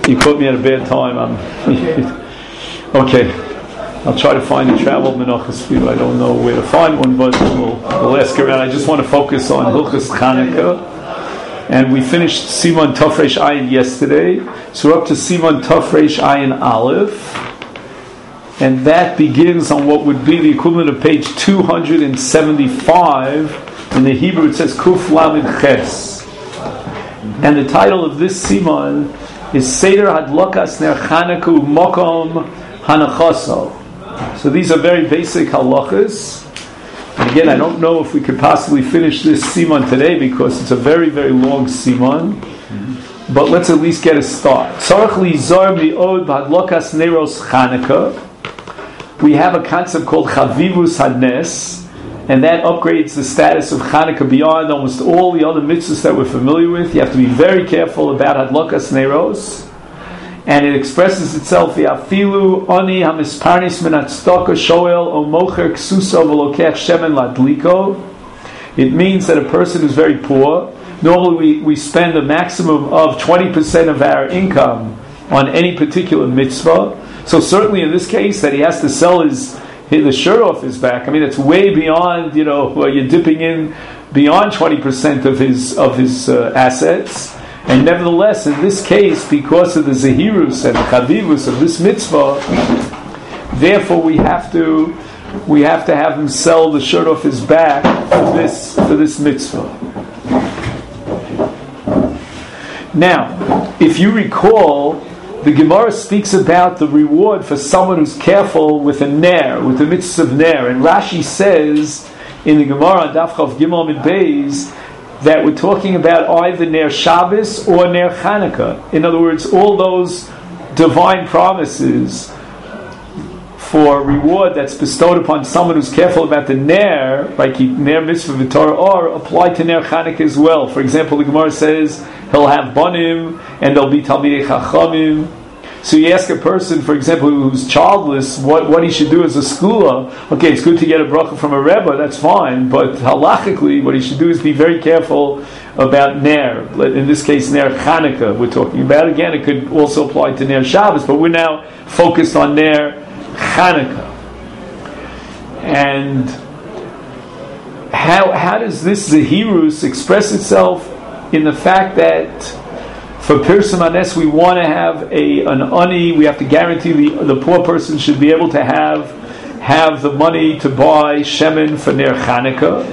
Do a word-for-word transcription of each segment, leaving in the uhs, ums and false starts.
You caught me at a bad time. I'm okay. I'll try to find a travel menachas for you. I don't know where to find one, but we'll, we'll ask around. I just want to focus on Hilchas Chanukah. And we finished Siman Tov Reish Ayin yesterday. So we're up to Siman Tov Reish Ayin Aleph. And that begins on what would be the equivalent of page two hundred seventy-five. In the Hebrew it says Kuf Lamed Ches. And the title of this Siman is Seder Hadlokas Ner Chanukah Mokom Hanachaso. So these are very basic halachas. And again, I don't know if we could possibly finish this siman today because it's a very, very long siman. Mm-hmm. But let's at least get a start. Tzarich lizar mi'od b'hadlokas neros Chanukah. We have a concept called Chavivus Hadnes, and that upgrades the status of Chanukah beyond almost all the other mitzvahs that we're familiar with. You have to be very careful about Hadlokas neros. And it expresses itself v'afilu ani hamisparnis min hatzedakah shoel o mocher ksuso v'lokech shemen ladliko. It means that a person is very poor. Normally we, we spend a maximum of twenty percent of our income on any particular mitzvah. So certainly in this case that he has to sell his, his the shirt off his back. I mean, it's way beyond, you know, well, you're dipping in beyond twenty percent of his of his uh, assets. And nevertheless, in this case, because of the zehirus and the chavivus of this mitzvah, therefore we have to we have to have him sell the shirt off his back for this for this mitzvah. Now, if you recall, the Gemara speaks about the reward for someone who's careful with a ner, with the mitzvah of ner, and Rashi says in the Gemara on Daf Chav Gimel Mid Beis that we're talking about either Ner Shabbos or Ner Chanukah. In other words, all those divine promises for reward that's bestowed upon someone who's careful about the Ner, like Ner Mitzvah V'Torah, or apply to Ner Chanukah as well. For example, the Gemara says he'll have Banim and there'll be Talmidei Chachamim. So you ask a person, for example, who's childless, what, what he should do as a skula. Okay, it's good to get a bracha from a rebbe, that's fine, but halachically, what he should do is be very careful about ner. In this case, ner Chanukah we're talking about. Again, it could also apply to ner Shabbos, but we're now focused on ner Chanukah. And how how does this zehirus express itself in the fact that for Pirsum Hanes, we want to have a an ani. We have to guarantee the the poor person should be able to have have the money to buy shemen for Ner Chanukah.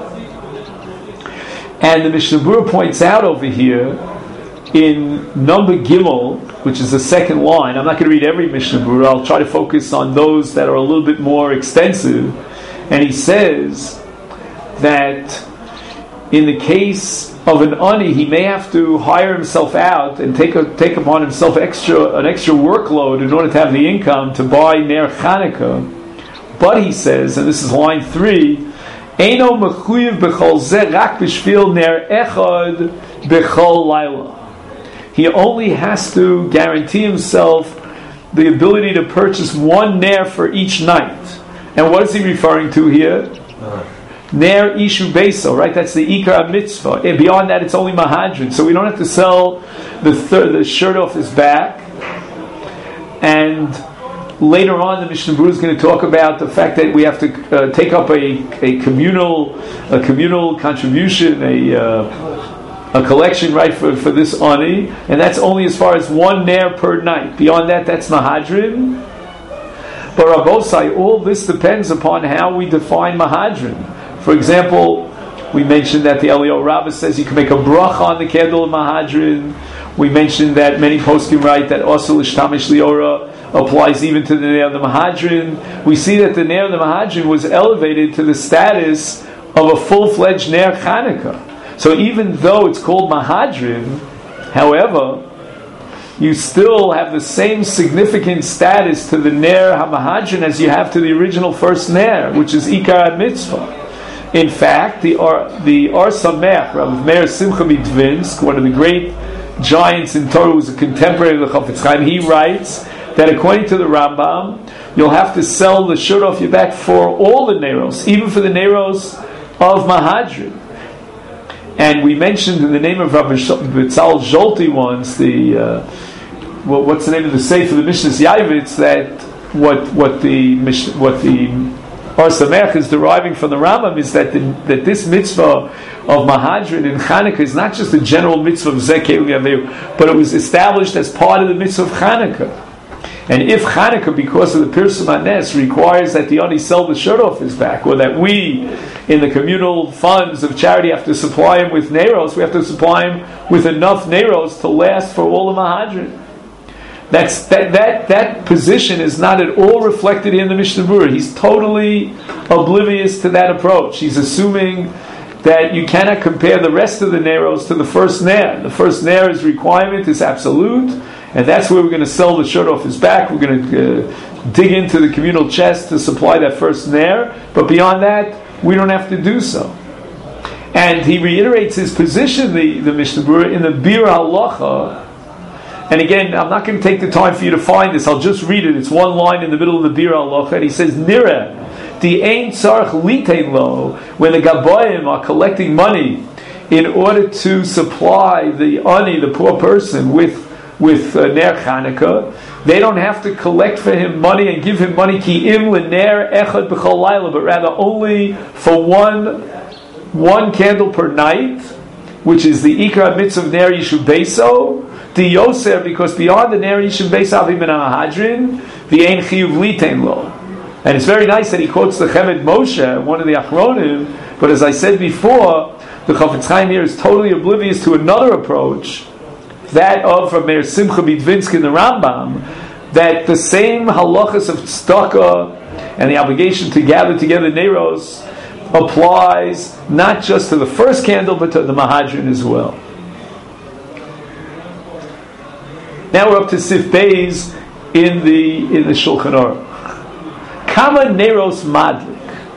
And the Mishnah Berurah points out over here in number Gimel, which is the second line. I'm not going to read every Mishnah Berurah. I'll try to focus on those that are a little bit more extensive. And he says that in the case of an ani, he may have to hire himself out and take a, take upon himself extra an extra workload in order to have the income to buy Ner Chanukah. But he says, and this is line three, Eino mechuyev b'chol zeh rak b'shvil ner echad b'chol laila. He only has to guarantee himself the ability to purchase one ner for each night. And what is he referring to here? Uh-huh. Ner ishu beso, right? That's the ikar mitzvah. And beyond that, it's only mahadrin. So we don't have to sell the thir- the shirt off his back. And later on, the Mishnah Berurah is going to talk about the fact that we have to uh, take up a, a communal a communal contribution, a uh, a collection, right, for, for this ani, and that's only as far as one ner per night. Beyond that, that's mahadrin. But Rabbosai, all this depends upon how we define mahadrin. For example, we mentioned that the Eliyahu Rabbah says you can make a bracha on the candle of Mahadrin. We mentioned that many poskim write that also l'shtamish liora applies even to the Ner of the Mahadrin. We see that the Ner of the Mahadrin was elevated to the status of a full-fledged Ner Chanukah. So even though it's called Mahadrin, however, you still have the same significant status to the Ner HaMahadrin as you have to the original first Ner, which is Ikar Mitzvah. In fact, the Ar, the Ar Samech, Rav Meir Simcha Midvinsk, one of the great giants in Torah, who was a contemporary of the Chafetz Chaim, he writes that according to the Rambam, you'll have to sell the shirt off your back for all the Neros, even for the Neros of Mahadrin. And we mentioned in the name of Rabbi Betzal Zolti once, the uh, well, what's the name of the Sefer, the Mishnah Yavitz, that what what the what the Or Sameach is deriving from the Rambam is that the, that this mitzvah of Mahadrin in Chanukah is not just a general mitzvah of Zekei U'Yaveru, but it was established as part of the mitzvah of Chanukah. And if Chanukah, because of the Pirsum HaNes, requires that the Ani sell the shirt off his back, or that we, in the communal funds of charity, have to supply him with Neiros, we have to supply him with enough Neiros to last for all the Mahadrin. That's, that, that, that position is not at all reflected in the Mishnah Berurah. He's totally oblivious to that approach. He's assuming that you cannot compare the rest of the Neiros to the first Ner. The first Ner's requirement is absolute, and that's where we're going to sell the shirt off his back. We're going to uh, dig into the communal chest to supply that first Ner, but beyond that, we don't have to do so. And he reiterates his position, the, the Mishnah Berurah, in the Bir Halacha. And again, I'm not going to take the time for you to find this. I'll just read it. It's one line in the middle of the Bir Halacha, and he says, Nira, the Ein Tzarech Litein Lo, when the Gabayim are collecting money in order to supply the Ani, the poor person, with with uh, Ner Chanukah, they don't have to collect for him money and give him money ki im l'ner echad b'chol layla, but rather only for one one candle per night, which is the Ikar Mitzvah of Ner Yishuv Beiso, the Yoser, because beyond the Ner Yishuv Beiso Avim and Mahadrin, the Ein Chiyuv Litein Lo. And it's very nice that he quotes the Chemed Moshe, one of the Achronim, but as I said before, the Chafetz Chaim here is totally oblivious to another approach, that of from Meir Simcha Bidvinsky in the Rambam, that the same halachas of tzedakah and the obligation to gather together neiros applies not just to the first candle but to the Mahadrin as well. Now we're up to Sif Beis in the in the Shulchan Aruch. Kama Neiros Madlik.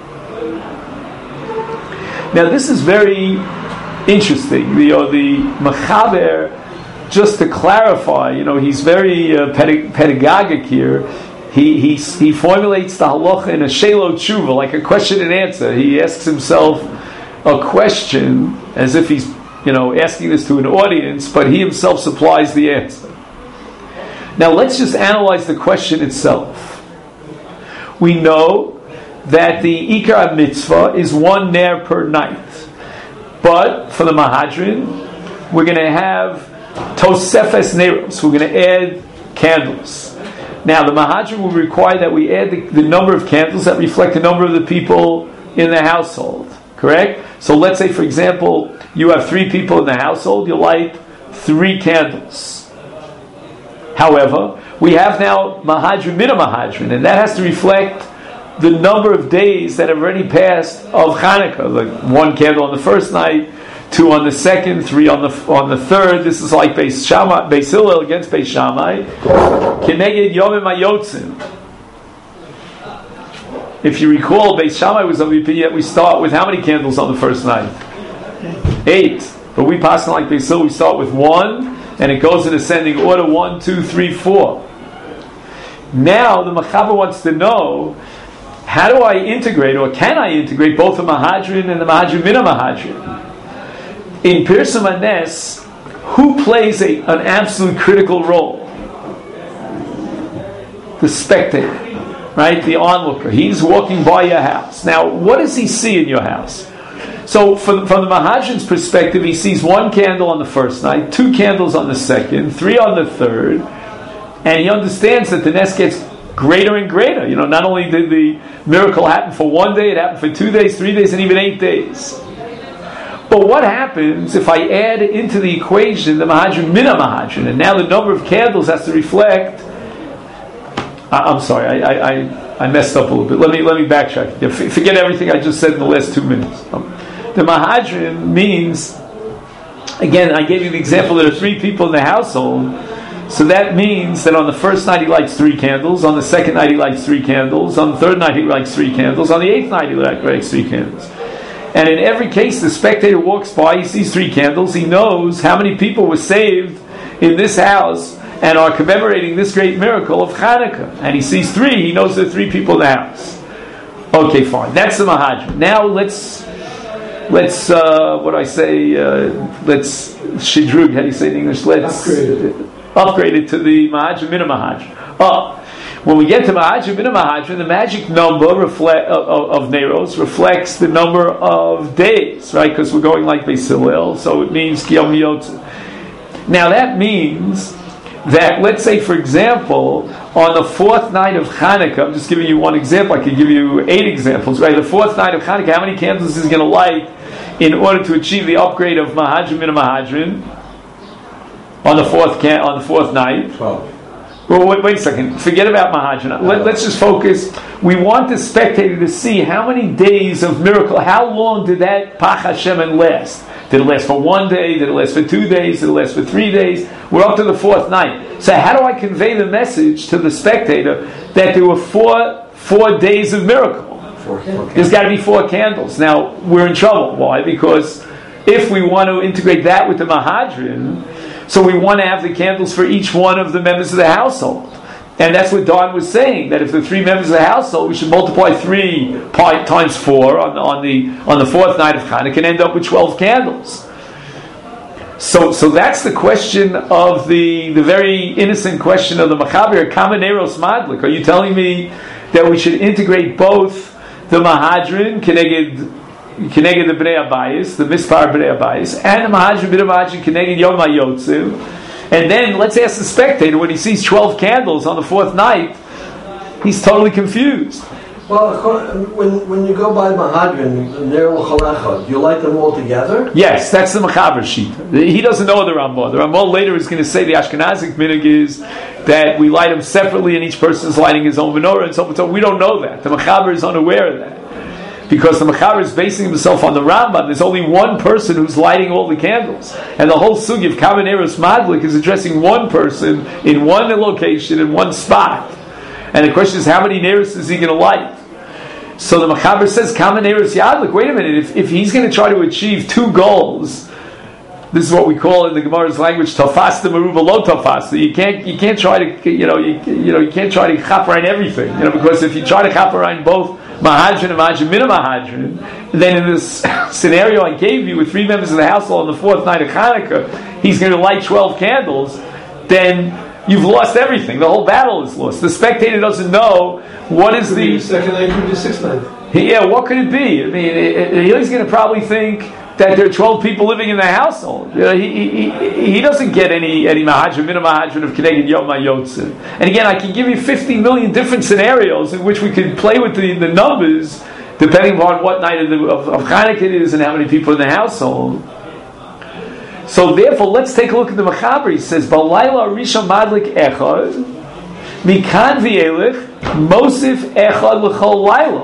Now this is very interesting. The uh, the Mechaber, just to clarify, you know, he's very uh, pedag- pedagogic here. He, he he formulates the halacha in a shelo tshuva, like a question and answer. He asks himself a question as if he's, you know, asking this to an audience, but he himself supplies the answer. Now let's just analyze the question itself. We know that the Ikar mitzvah is one ner per night, but for the Mahadrin, we're going to have Tosefes Neiros. We're going to add candles. Now, the Mahadrin will require that we add the, the number of candles that reflect the number of the people in the household. Correct? So let's say, for example, you have three people in the household. You light three candles. However, we have now Mahadrin Mina Mahadrin, and that has to reflect the number of days that have already passed of Chanukah. Like one candle on the first night, two on the second, three on the on the third. This is like Beis Shammai, Beis Hillel against Beis Shammai. Keneged Yomim Hayotzim. If you recall, Beis Shammai was of the opinion that we start with how many candles on the first night? Eight. But we pass on like Beis Hillel, we start with one, and it goes in ascending order: one, two, three, four. Now the Mechaber wants to know, how do I integrate, or can I integrate both the Mahadrin and the Mahadrin Mina Mahadrin? In Pirsum HaNes, who plays a, an absolute critical role? The spectator, right? The onlooker. He's walking by your house. Now, what does he see in your house? So, from, from the Mahadrin's perspective, he sees one candle on the first night, two candles on the second, three on the third, and he understands that the Nes gets greater and greater. You know, not only did the miracle happen for one day, it happened for two days, three days, and even eight days. But what happens if I add into the equation the Mahadrin Mina Mahadrin, and now the number of candles has to reflect? I, I'm sorry, I, I, I messed up a little bit. Let me let me backtrack. Yeah, forget everything I just said in the last two minutes. Um, the Mahadrin means, again, I gave you the example. There are three people in the household, so that means that on the first night he lights three candles, on the second night he lights three candles, on the third night he lights three candles, on the eighth night he lights three candles. And in every case, the spectator walks by, he sees three candles, he knows how many people were saved in this house and are commemorating this great miracle of Chanukah. And he sees three, he knows there are three people in the house. Okay, fine. That's the Mahadrin. Now let's, let's, uh, what do I say, uh, let's, shidrug, how do you say in English? Let's, upgrade it. upgraded to the Mahadran Min Mahadran. Oh, when we get to Mahadran Min Mahadran, the magic number reflect, of, of, of Neros reflects the number of days, right? Because we're going like Beis Hillel, so it means Kiyom Yotze. Now that means that, let's say, for example, on the fourth night of Hanukkah, I'm just giving you one example, I could give you eight examples, right? The fourth night of Hanukkah, how many candles is he going to light in order to achieve the upgrade of Mahadran Min Mahadran on the fourth can- on the fourth night? twelve. Well, wait, wait a second. Forget about Mahadran. Let, let's just focus. We want the spectator to see how many days of miracle, how long did that Pach Hashem last? Did it last for one day? Did it last for two days? Did it last for three days? We're up to the fourth night. So how do I convey the message to the spectator that there were four four days of miracle? Four, four There's got to be four candles. Now, we're in trouble. Why? Because if we want to integrate that with the Mahadran, so we want to have the candles for each one of the members of the household. And that's what Don was saying, that if the three members of the household, we should multiply three pi, times four on, on the on the fourth night of Hanukkah and end up with twelve candles. So so that's the question of the, the very innocent question of the Machaber, Kameneros Madlik. Are you telling me that we should integrate both the Mahadran, Keneged Keneged the Bnei Abayis, the Mispar Bnei Abayis, and the Mahadran Bnei Mahadran Keneged Yom HaYotzim? And then let's ask the spectator, when he sees twelve candles on the fourth night, he's totally confused. Well, when when you go by Mahadran, Ner L'Chalecha, do you light them all together? Yes, that's the Machaber sheet. He doesn't know the Ramah. The Ramah later is going to say the Ashkenazic minhag is that we light them separately and each person is lighting his own menorah and so on and so on. We don't know that. The Machaber is unaware of that. Because the Machaber is basing himself on the Rambam. There's only one person who's lighting all the candles. And the whole sugi of Kameneros Madlik is addressing one person in one location, in one spot. And the question is, how many neros is he going to light? So the Machaber says, Kameneros Yadlik, wait a minute, if, if he's going to try to achieve two goals, this is what we call in the Gemara's language, tafasta meruba lo tafasta. You can't, you can't try to, you know, you, you know, you can't try to chaperine everything, you know, because if you try to chaperine both Mahadran and Mahadran Min Mahadran, then in this scenario I gave you with three members of the household on the fourth night of Hanukkah, he's going to light twelve candles, then you've lost everything. The whole battle is lost. The spectator doesn't know what is the... second night, could be the sixth night. Yeah, what could it be? I mean, it, it, he's going to probably think that there are twelve people living in the household. You know, he, he, he doesn't get any any Mahadran, Min Mahadran of Keneged Yom HaYotzim. And again, I can give you fifty million different scenarios in which we could play with the, the numbers, depending on what night of, the, of, of Hanukkah it is and how many people in the household. So therefore, let's take a look at the Machaber. He says, Balayla Rishon Madlik Echad, Mikan V'elech, Mosif Echad L'chol Laila.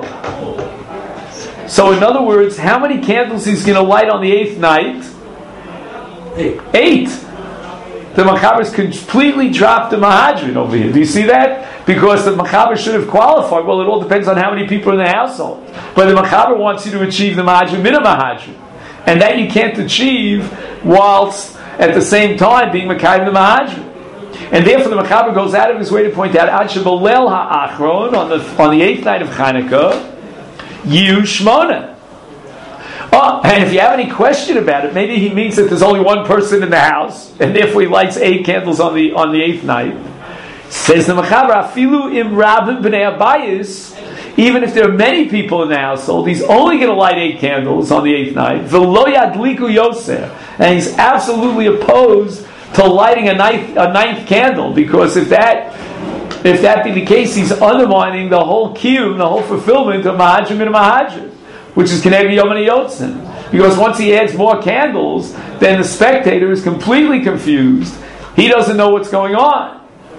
So in other words, how many candles he's going to light on the eighth night? Eight. Eight. The Machaber's completely dropped the Mahadran over here. Do you see that? Because the Machaber should have qualified. Well, it all depends on how many people are in the household. But the Machaber wants you to achieve the Mahadran Min Mahadran. And that you can't achieve whilst at the same time being Mekayim the Mahadran. And therefore the Machaber goes out of his way to point out Ad Shebalel Ha'achron on the on the eighth night of Chanukah, Yu Shmona. Oh, and if you have any question about it, maybe he means that there's only one person in the house, and therefore he lights eight candles on the on the eighth night. Says the Machaber, Afilu im Rabim b'nei Abayis. Even if there are many people in the household, he's only going to light eight candles on the eighth night. V'lo yadliku yoser, and he's absolutely opposed to lighting a ninth, a ninth candle, because if that if that be the case, he's undermining the whole kiyum, the whole fulfillment of Mahadran Min Mahadran, which is Keneged Yom HaYotzim. Because once he adds more candles, then the spectator is completely confused. He doesn't know what's going on.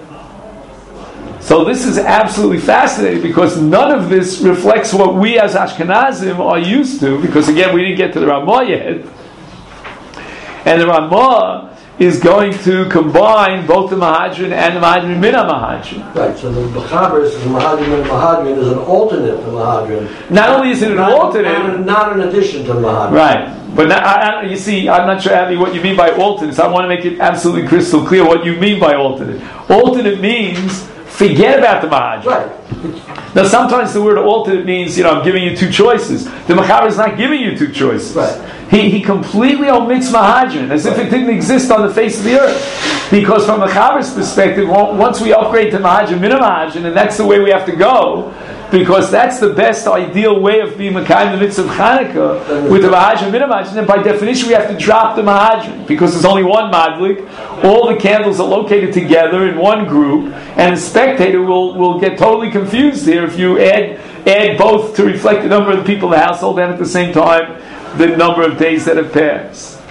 So this is absolutely fascinating, because none of this reflects what we as Ashkenazim are used to, because again, we didn't get to the Ramah yet. And the Ramah is going to combine both the Mahadran and the Mahadran Min Mahadran. Right, so the Machaber says the Mahadran Min Mahadran is an alternate to Mahadran. Not only is it an not, alternate... Not, not an addition to Mahadran. Right. But now, I, I, you see, I'm not sure, Abby, what you mean by alternate. So I want to make it absolutely crystal clear what you mean by alternate. Alternate means forget about the Mahadran. Right. Now, sometimes the word alternate means, you know, I'm giving you two choices. The Machaber is not giving you two choices. Right. He, he completely omits Mahadran, as if it didn't exist on the face of the earth. Because from the Chaver's perspective, once we upgrade to Mahadran, Mina Mahadran, and that's the way we have to go, because that's the best ideal way of being Mekayim the mitzvah of Chanukah, with the Mahadran, Mina Mahadran, and by definition we have to drop the Mahadran, because there's only one Madlik, all the candles are located together in one group, and the spectator will, will get totally confused here if you add, add both to reflect the number of the people in the household and at the same time the number of days that have passed.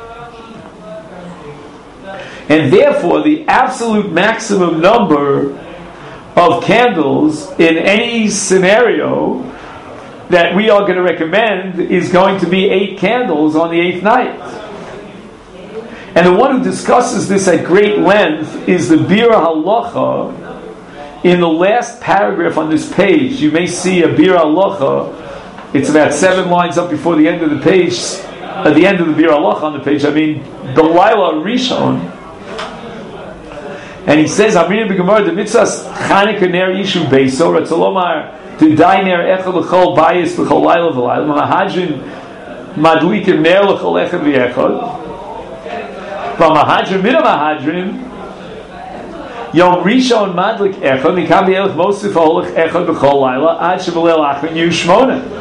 And therefore, the absolute maximum number of candles in any scenario that we are going to recommend is going to be eight candles on the eighth night. And the one who discusses this at great length is the Bira Halacha. In the last paragraph on this page, you may see a Bira Halacha. It's about seven lines up before the end of the page, at the end of the Bir Allah on the page, I mean, the Laila Rishon. And he says, Amrin b'Gemara, the mitzvahs Chanukah ner yishu beiso, Ratzalomar, to die ner echad l'chol bayis l'chol Laila v'Laila, Mahadrin madlikim ner l'chol echad v'echad, Mahadrin mina Mahadrin, Yom Rishon madlik echad, Mikam b'elech mosif ha'olech echad v'chol Laila, Ad shevelel achrin yu shmona.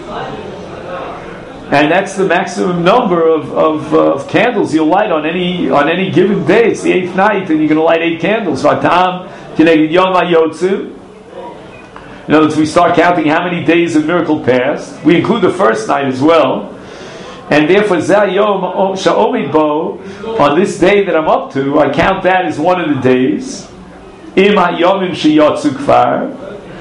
And that's the maximum number of, of, uh, of candles you'll light on any on any given day. It's the eighth night, and you're going to light eight candles. Vatam kineged Yom HaYotzim. In other words, we start counting how many days of miracle passed. We include the first night as well. And therefore, Zeh Yom Sha'omid Bo, on this day that I'm up to, I count that as one of the days. Im HaYomim Sheyotzu Kfar.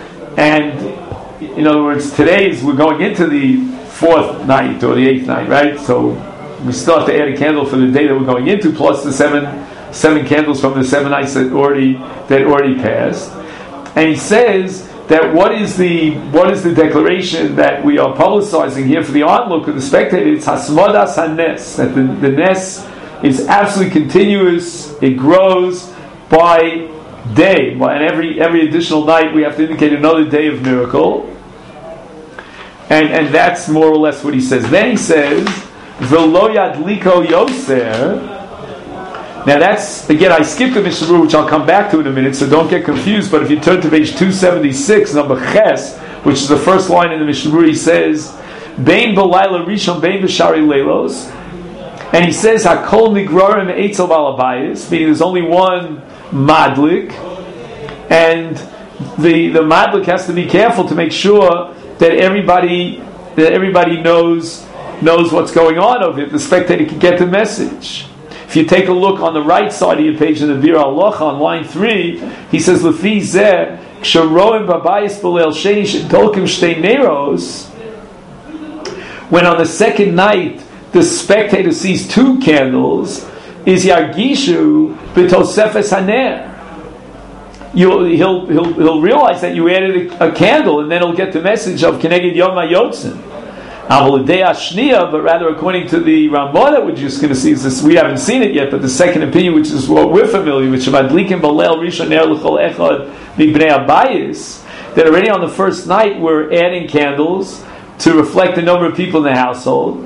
And, in other words, today is, we're going into the fourth night or the eighth night, right? So we still have to add a candle for the day that we're going into, plus the seven seven candles from the seven nights that already that already passed. And he says that what is the what is the declaration that we are publicizing here for the onlook of the spectator? It's Hasmodas HaNes, that the, the Nes is absolutely continuous. It grows by day, and every every additional night we have to indicate another day of miracle. And, and that's more or less what he says. Then he says, V'lo yadliko yoser. Now that's, again, I skipped the Mishnah Berurah, which I'll come back to in a minute, so don't get confused. But if you turn to page two seventy-six, number Ches, which is the first line in the Mishnah Berurah, he says, Bein b'layla rishon, bein b'shari leilos. And he says, Hakol nigrorim eitzel balabayis, meaning there's only one madlik. And the, the madlik has to be careful to make sure that everybody that everybody knows knows what's going on over it. The spectator can get the message. If you take a look on the right side of your page in the Bir Allah on line three, he says, "Lefi zeh ksharoim babayis b'leil sheni shedolkim shtei neros." When on the second night the spectator sees two candles, is yargishu b'tosefes haner. You'll, he'll, he'll, he'll realize that you added a, a candle, and then he'll get the message of Keneged Yom HaYotzim. But rather, according to the Ramah that we're just going to see, is this, we haven't seen it yet, but the second opinion, which is what we're familiar with, that already on the first night we're adding candles to reflect the number of people in the household.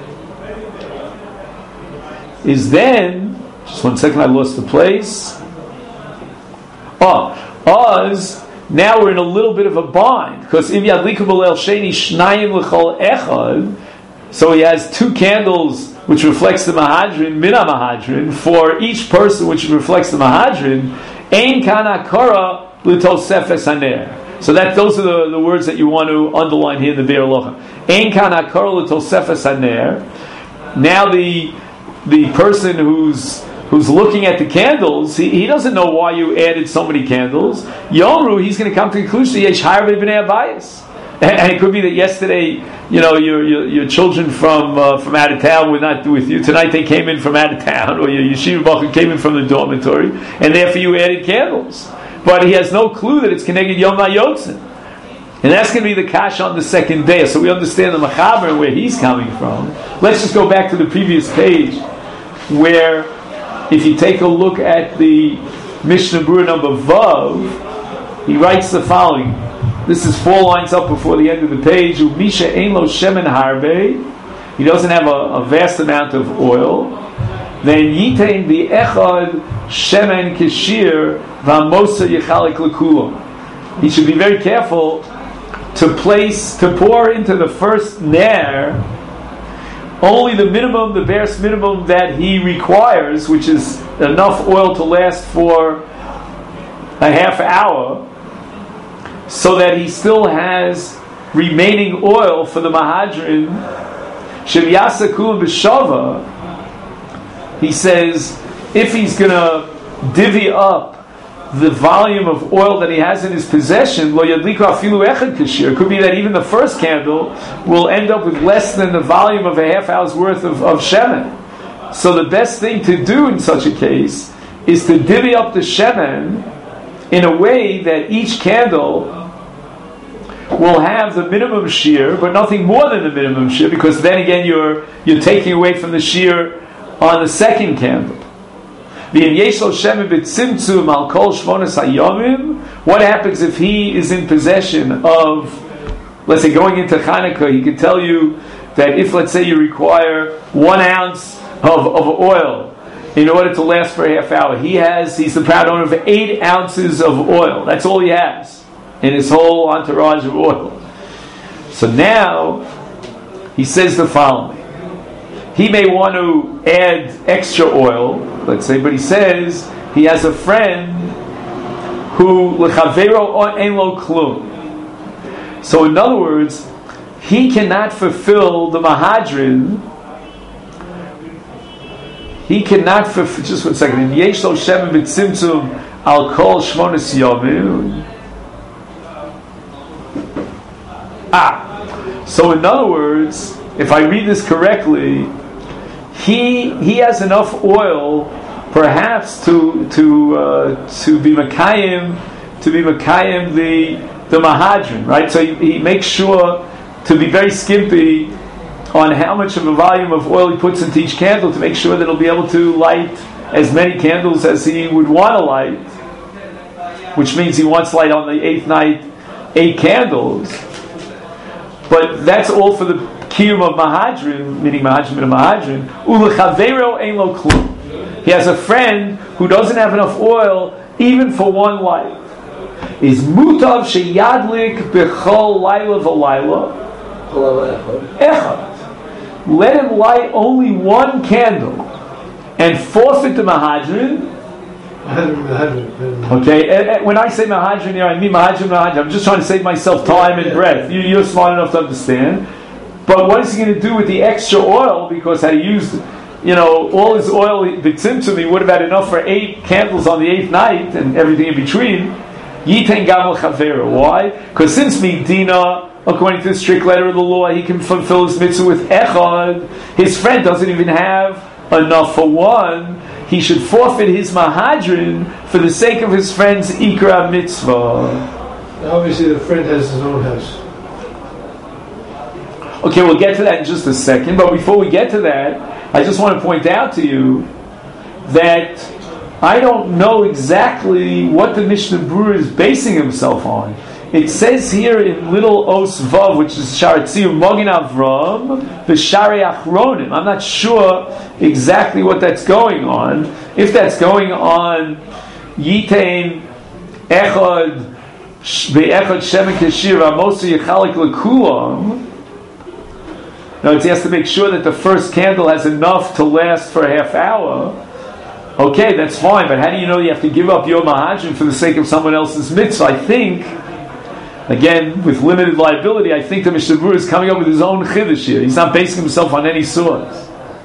Is then, just one second, I lost the place. Oh, Oz, now we're in a little bit of a bind, because Im Yadliku B'Leil Sheni Shnayim L'Chol Echad, so he has two candles which reflects the Mahadrin, Mina Mahadrin, for each person which reflects the Mahadrin, Ein Kana Kara L'Tosefes Haner. So that those are the, the words that you want to underline here in the Bir Alocha. Ein Kana Kara L'Tosefes Haner. Now the the person who's who's looking at the candles, he, he doesn't know why you added so many candles. Yomru, he's going to come to the conclusion, Yesh Harbe B'nei Abayis. And it could be that yesterday, you know, your your, your children from uh, from out of town were not with you. Tonight they came in from out of town, or your yeshiva bacher came in from the dormitory, and therefore you added candles. But he has no clue that it's Keneged Yom HaYotzim. And that's going to be the kasha on the second day. So we understand the Machaber and where he's coming from. Let's just go back to the previous page, where if you take a look at the Mishnah Berurah number Vav, he writes the following. This is four lines up before the end of the page. Umisha ein lo shemen harbe, he doesn't have a, a vast amount of oil, then yitain the echad shemen kishir v'amosa yichalik l'kulam. He should be very careful to place, to pour into the first ner only the minimum, the barest minimum that he requires, which is enough oil to last for a half hour, so that he still has remaining oil for the mahadrin. Shem yasakul b'shava. He says, if he's going to divvy up the volume of oil that he has in his possession, lo yadliku afilu echad kashir. It could be that even the first candle will end up with less than the volume of a half hour's worth of, of shemen. So the best thing to do in such a case is to divvy up the shemen in a way that each candle will have the minimum shear, but nothing more than the minimum shear, because then again you're you're taking away from the shear on the second candle. What happens if he is in possession of, let's say, going into Hanukkah? He can tell you that if, let's say, you require one ounce of, of oil in order to last for a half hour, he has, he's the proud owner of eight ounces of oil. That's all he has in his whole entourage of oil. So now, he says the following. He may want to add extra oil, let's say, but he says he has a friend who lechavero ein lo klum. So in other words, he cannot fulfill the mahadrin. He cannot fulfill. Just one second. In yesh lo shemen b'tzimtzum al kol shmonis yomim. Ah. So in other words, if I read this correctly, He he has enough oil, perhaps to to uh, to be makayim to be makayim the the mahadrin, right? So he, he makes sure to be very skimpy on how much of a volume of oil he puts into each candle to make sure that he'll be able to light as many candles as he would want to light, which means he wants to light on the eighth night eight candles. But that's all for the kiyum of mahadrin, meaning mahadrin and mahadrin. Ulechavero ein lo klum. He has a friend who doesn't have enough oil even for one light. Is mutav sheyadlik bechol laila v'laila echad. Let him light only one candle and forfeit the mahadrin. Okay, and, and when I say mahadrin here, I mean mahadrin, mahadrin. I'm just trying to save myself time and breath. You, you're smart enough to understand. But what is he going to do with the extra oil? Because had he used, you know, all his oil, b'tzimtzum, he would have had enough for eight candles on the eighth night and everything in between. Yiten gamal chavera. Why? Because since Medina, according to the strict letter of the law, he can fulfill his mitzvah with echad. His friend doesn't even have enough for one. He should forfeit his mahadrin for the sake of his friend's ikra mitzvah. Obviously, the friend has his own house. Okay, we'll get to that in just a second, but before we get to that, I just want to point out to you that I don't know exactly what the Mishnah Berurah is basing himself on. It says here in little Os Vav, which is Sharatziu Mogin Avram, the Shari Achronim. I'm not sure exactly what that's going on. If that's going on Yitain Echad Be'echad Shemen Keshir Amosu Yechalik Lekulam. Now he has to make sure that the first candle has enough to last for a half hour. Okay, that's fine, but how do you know you have to give up your mahadrin for the sake of someone else's mitzvah? I think, again, with limited liability, I think the Mishnah Berurah is coming up with his own chiddush here. He's not basing himself on any source.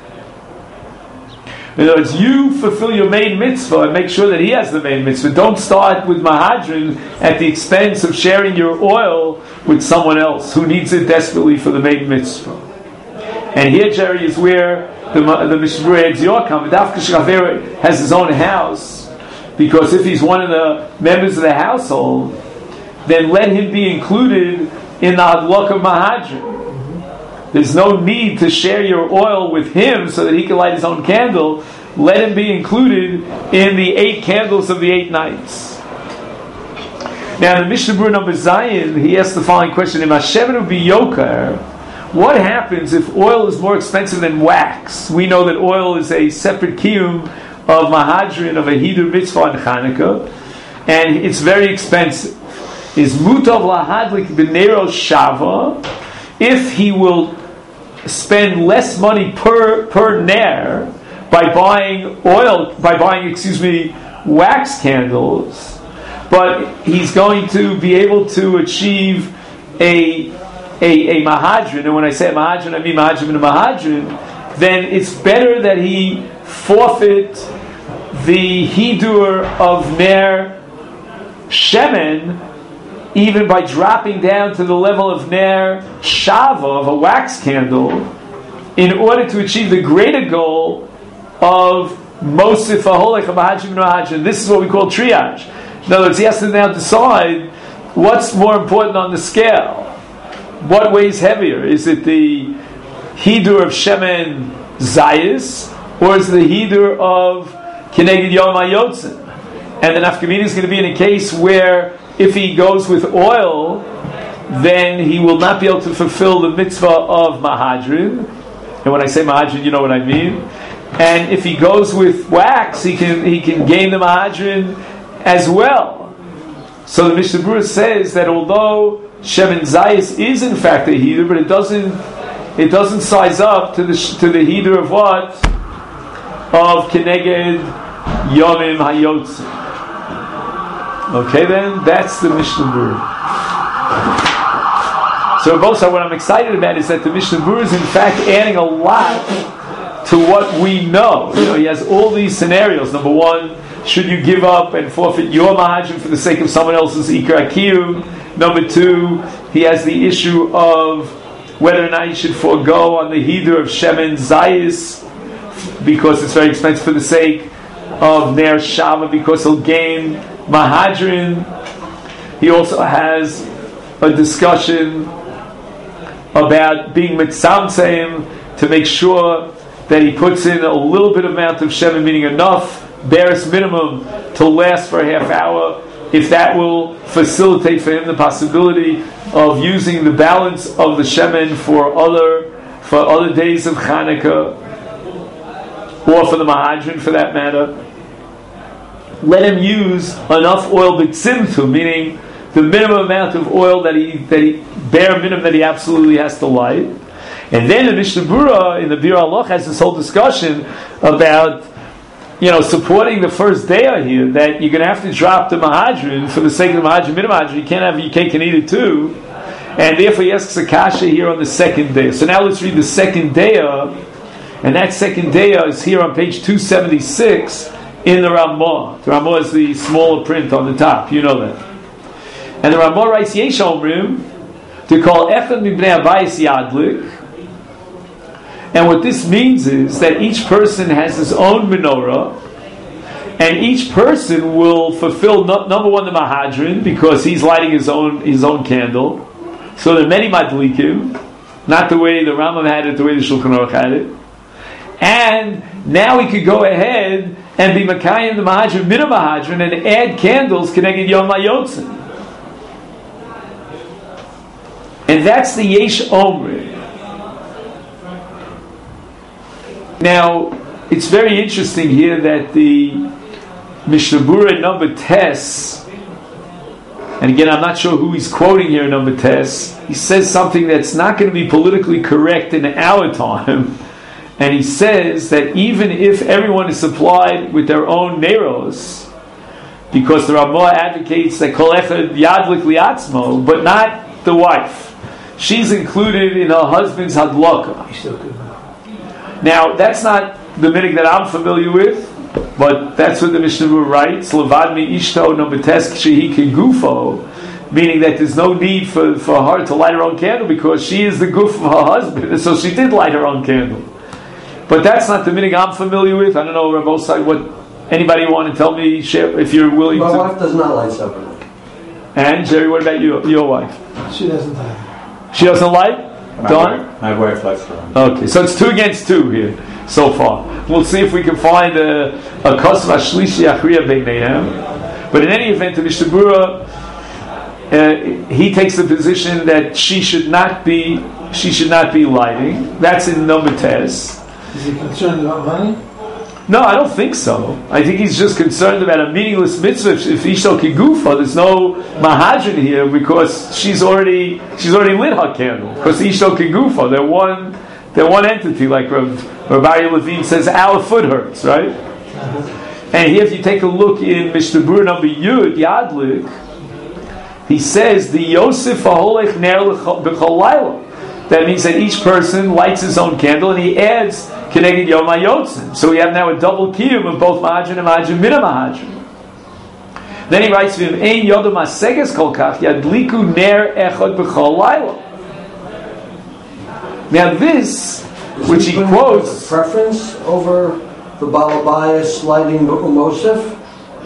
In other words, you fulfill your main mitzvah and make sure that he has the main mitzvah. Don't start with mahadrin at the expense of sharing your oil with someone else who needs it desperately for the main mitzvah. And here, Jerry, is where the, the Mishnah Berurah adds your comment. Dafka Shechavera has his own house, because if he's one of the members of the household, then let him be included in the hadlok of mahadrin. There's no need to share your oil with him so that he can light his own candle. Let him be included in the eight candles of the eight nights. Now, in the Mishnah Berurah number Zion, he asked the following question: Im Hashem be yokar, what happens if oil is more expensive than wax? We know that oil is a separate kiyum of Mahadrin, of a Hidur Mitzvah on Chanukah, and it's very expensive. Is Mutav Lahadlik B'Nero Shava, if he will spend less money per per ner by buying oil, by buying, excuse me, wax candles, but he's going to be able to achieve a a, a mahadrin, and when I say mahadrin, I mean mahadrin and a mahadrin, then it's better that he forfeit the hidur of ner shemen, even by dropping down to the level of ner shava, of a wax candle, in order to achieve the greater goal of mosif aholech mahadrin and mahadrin. This is what we call triage. In other words, he has to now decide what's more important on the scale. What weighs heavier? Is it the hidur of shemen zayis, or is it the hidur of keneged yom hayotzim? And the nafkamina is going to be in a case where if he goes with oil, then he will not be able to fulfill the mitzvah of mahadrin. And when I say mahadrin, you know what I mean. And if he goes with wax, he can he can gain the mahadrin as well. So the Mishnah Berurah says that although shemen zayis is in fact a hidur, but it doesn't it doesn't size up to the to the hidur of what? Of keneged yomim hayotzim. Okay, then that's the Mishnah Berurah. So both what I'm excited about is that the Mishnah Berurah is in fact adding a lot to what we know. You know, he has all these scenarios. Number one, should you give up and forfeit your mahadrin for the sake of someone else's ikar kiyum? Number two, he has the issue of whether or not you should forego on the hidur of shemen zayis because it's very expensive for the sake of ner shava because he'll gain mahadrin. He also has a discussion about being mitzamtzeim to make sure that he puts in a little bit of amount of shemen, meaning enough barest minimum to last for a half hour, if that will facilitate for him the possibility of using the balance of the shemen for other for other days of Chanukah, or for the mahadrin for that matter. Let him use enough oil b'tzimtum, meaning the minimum amount of oil that he that he bare minimum that he absolutely has to light. And then the Mishnah Berurah in the Bir Halacha has this whole discussion about, you know, supporting the first day here, that you're going to have to drop the mahadrin for the sake of the mahadrin, minimum mahadrin. You can't have your cake and eat it too. And therefore he asks a kasha here on the second day. So now let's read the second day, and that second day is here on page two seventy-six in the Ramah. The Ramah is the smaller print on the top, you know that. And the Ramah writes, Yesh Omrim, to call Echad Mibnei Abayis Yadlik. And what this means is that each person has his own menorah, and each person will fulfill no, number one the mahadrin because he's lighting his own his own candle. So there are many madlikim, not the way the Rambam had it, the way the Shulchan Aruch had it. And now he could go ahead and be makayim the mahadrin, min mahadrin, and add candles keneged yom hayotzim. And that's the Yesh Omri. Now, it's very interesting here that the Mishnah Berurah number Tes, and again, I'm not sure who he's quoting here, number Tes, he says something that's not going to be politically correct in our time, and he says that even if everyone is supplied with their own neros, because the Ramah advocates that kol echad yadlik liatzmo, but not the wife. She's included in her husband's hadlaka. Now, that's not the minig that I'm familiar with, but that's what the Mishnah Berurah writes. Levad mi ishto no betesk shehi kegufo, meaning that there's no need for, for her to light her own candle because she is the goof of her husband, and so she did light her own candle. But that's not the minig I'm familiar with. I don't know, Rabbi Osai, what anybody want to tell me, share, if you're willing My to. My wife does not light separately. And Jerry, what about you, your wife? She doesn't light. She doesn't light? My Don? wife, my wife likes her own. Okay, so it's two against two here so far. We'll see if we can find a a kosva shlishi achriya beinayim. But in any event, the Mishnah Berurah uh, he takes the position that she should not be she should not be lighting. That's in number test. Is he concerned about money? No, I don't think so. I think he's just concerned about a meaningless mitzvah. If Ishto Kigufa, there's no mahadrin here because she's already she's already lit her candle. Because Ishto Kigufa, they're one they're one entity. Like Rav, Rav Aryeh Levine says, our foot hurts, right? And here, if you take a look in Mishnah Berurah number Yud Yadlik, he says the Yosef Aholech Ner B'Chol Laila. That means that each person lights his own candle and he adds Keneged Yom HaYotzim. So we have now a double kiyum of both Mahadrin and Mahadrin Mina Mahadrin. Then he writes, V'im ein yodom haseges kol kach yadliku ner echad b'chol laila. Now this, Is which he quotes... a preference over the Balabayas lighting Mosef?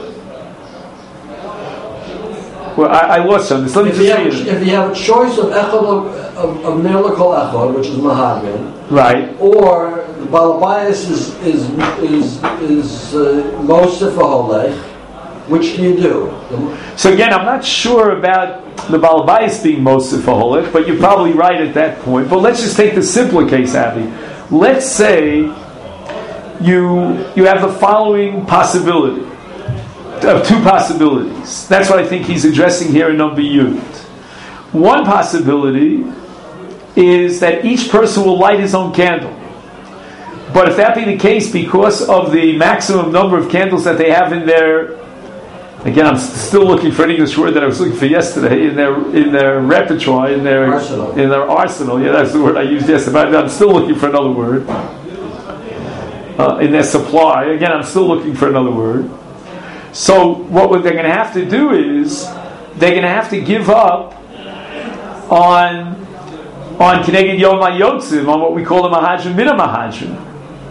Well, I, I lost on this. Let me If just you, have, read it. if you have a choice of Echad of, of, of Ner L'Kol Echad, which is Mahadrin, Right. or the Balabayas is is is is uh, Mosef Aholech, which do you do? The, So again, I'm not sure about the Balabayas being Mosif Aholik, but you're probably right at that point. But let's just take the simpler case, Avi. Let's say you you have the following possibility, of two possibilities. That's what I think he's addressing here in number Yud. One possibility is that each person will light his own candle. But if that be the case, because of the maximum number of candles that they have in their, again, I'm still looking for an English word that I was looking for yesterday, in their in their repertoire, in their Arsenal. in their arsenal. Yeah, that's the word I used yesterday. But I'm still looking for another word. Uh, in their supply, again, I'm still looking for another word. So what they're going to have to do is they're going to have to give up on on Keneged Yom HaYotzim, on what we call the Mahadrin Mina Mahadrin.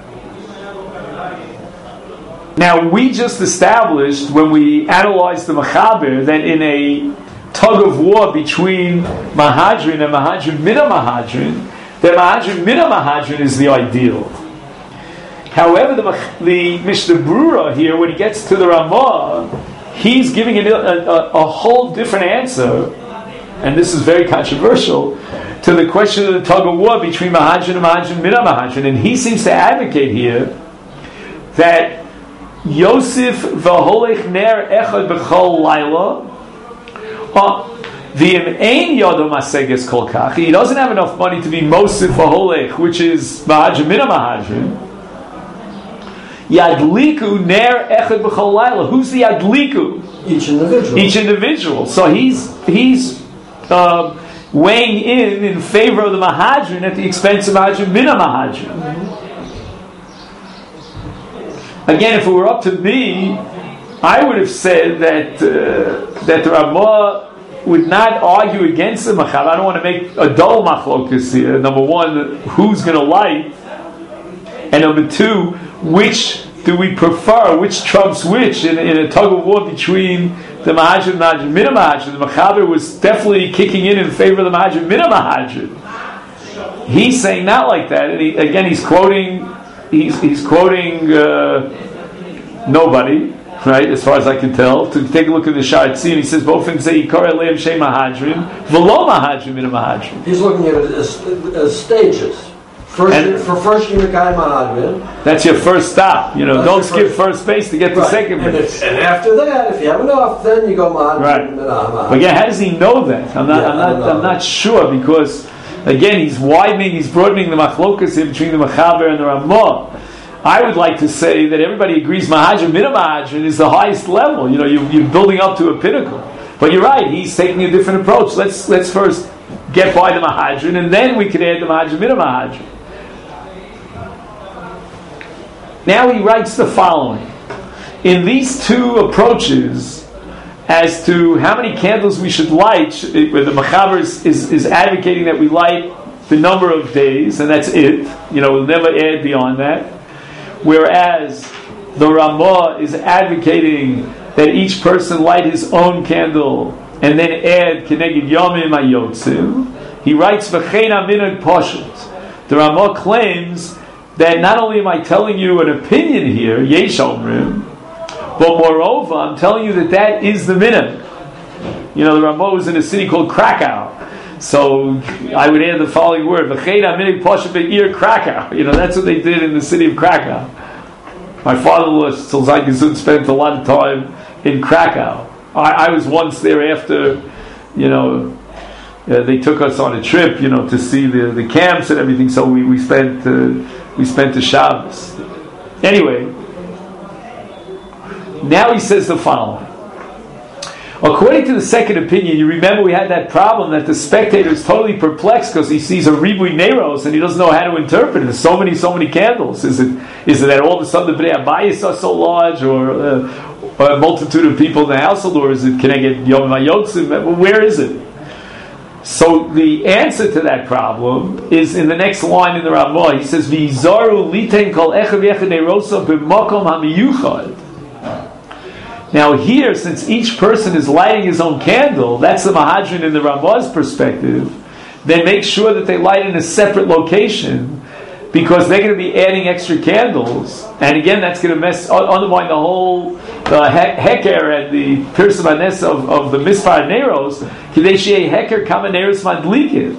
Now, we just established when we analyzed the Machaber that in a tug of war between Mahadrin and Mahadrin Mina Mahadrin, that Mahadrin Mina Mahadrin is the ideal. However, the, the Mishnah Berurah here, when he gets to the Ramah, he's giving a, a, a whole different answer, and this is very controversial, to the question of the tug of war between Mahadrin and Mahadrin Mina Mahadrin. And he seems to advocate here that Yosef v'holech ner echad b'chol laila v'im ein yodom haseges kol kach. He doesn't have enough money to be Mosif v'holech, which is Mahadrin Mina Mahadrin. Yadliku ner echad b'chol laila. Who's the Yadliku? each individual. Each individual. So he's he's uh, weighing in in favor of the Mahadrin at the expense of Mahadrin Mina Mahadrin. Again, if it were up to me, I would have said that uh, that the Ramah would not argue against the Machaber. I don't want to make a dull machlokas here. Number one, who's going to light? And number two, which do we prefer? Which trumps which in, in a tug of war between the Mahadrin and Mahadrin Mina Mahadrin? The Machaber was definitely kicking in in favor of the Mahadrin Mina Mahadrin. He's saying not like that. And he, again, he's quoting. He's, he's quoting uh, nobody, right? As far as I can tell. To take a look at the Sha'ar Tziyun, he says, "Bofen zei yikar leim shei mahadrin, v'lo mahadrin min mahadrin." He's looking at it as, as stages. First, And- for first year Kai Mahadrin. That's your first stop. You know, That's don't your skip first- first base to get to Right. second And, base. if, and after that, if you have enough, then you go Mahadrin. Right. Mina Mahadrin. But again, how does he know that? I'm not. Yeah, I'm I don't not. know. I'm not sure because again, he's widening, he's broadening the machlokas here between the Machaber and the Ramah. I would like to say that everybody agrees Mahadrin Mina Mahadrin is the highest level. You know, you, you're building up to a pinnacle. But you're right; he's taking a different approach. Let's let's first get by the Mahadrin, and then we can add the Mahadrin Mina Mahadrin. Now he writes the following: in these two approaches, as to how many candles we should light, where the Machaber is, is, is advocating that we light the number of days, and that's it. You know, we'll never add beyond that. Whereas the Ramah is advocating that each person light his own candle and then add Keneged Yomim HaYotzim. He writes V'chein HaMinhag Pashut. The Ramah claims that not only am I telling you an opinion here, Yesh Omrim, but moreover, I'm telling you that that is the minhag. You know, the Ramah was in a city called Krakow. So I would add the following word: Krakow. You know, that's what they did in the city of Krakow. My father-in-law, Tzolzai Gesund, spent a lot of time in Krakow. I, I was once there after, you know, uh, they took us on a trip, you know, to see the, the camps and everything. So we we spent uh, we spent the Shabbos. Anyway, now he says the following. According to the second opinion, you remember we had that problem that the spectator is totally perplexed because he sees a ribui neros and he doesn't know how to interpret it. There's so many, so many candles. Is it is it that all of a sudden the Bnei Abayis are so large, or, uh, or a multitude of people in the household, or is it, can I get Yom HaYotzim? Where is it? So the answer to that problem is in the next line in the Ramah. He says, "V'yizaru liten kol echad v'echad nerosa b'makom hamiyuchad." Now here, since each person is lighting his own candle, that's the Mahadrin in the Ramah's perspective, then make sure that they light in a separate location, because they're going to be adding extra candles, and again that's going to mess, undermine the whole uh, heker and the Pirsa Banes of, of the Mispar Neros, Kidei Shei Heker Kama Neros Madlikin.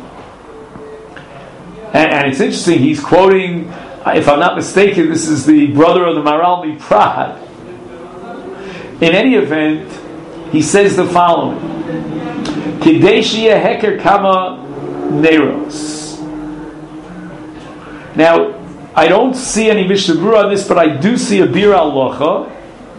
And, and it's interesting, he's quoting, if I'm not mistaken, this is the brother of the Maral Miprad. In any event, he says the following: Kidei sheyeh heker kama neros. Now, I don't see any Mishnah Berurah on this, but I do see a Bir Halacha.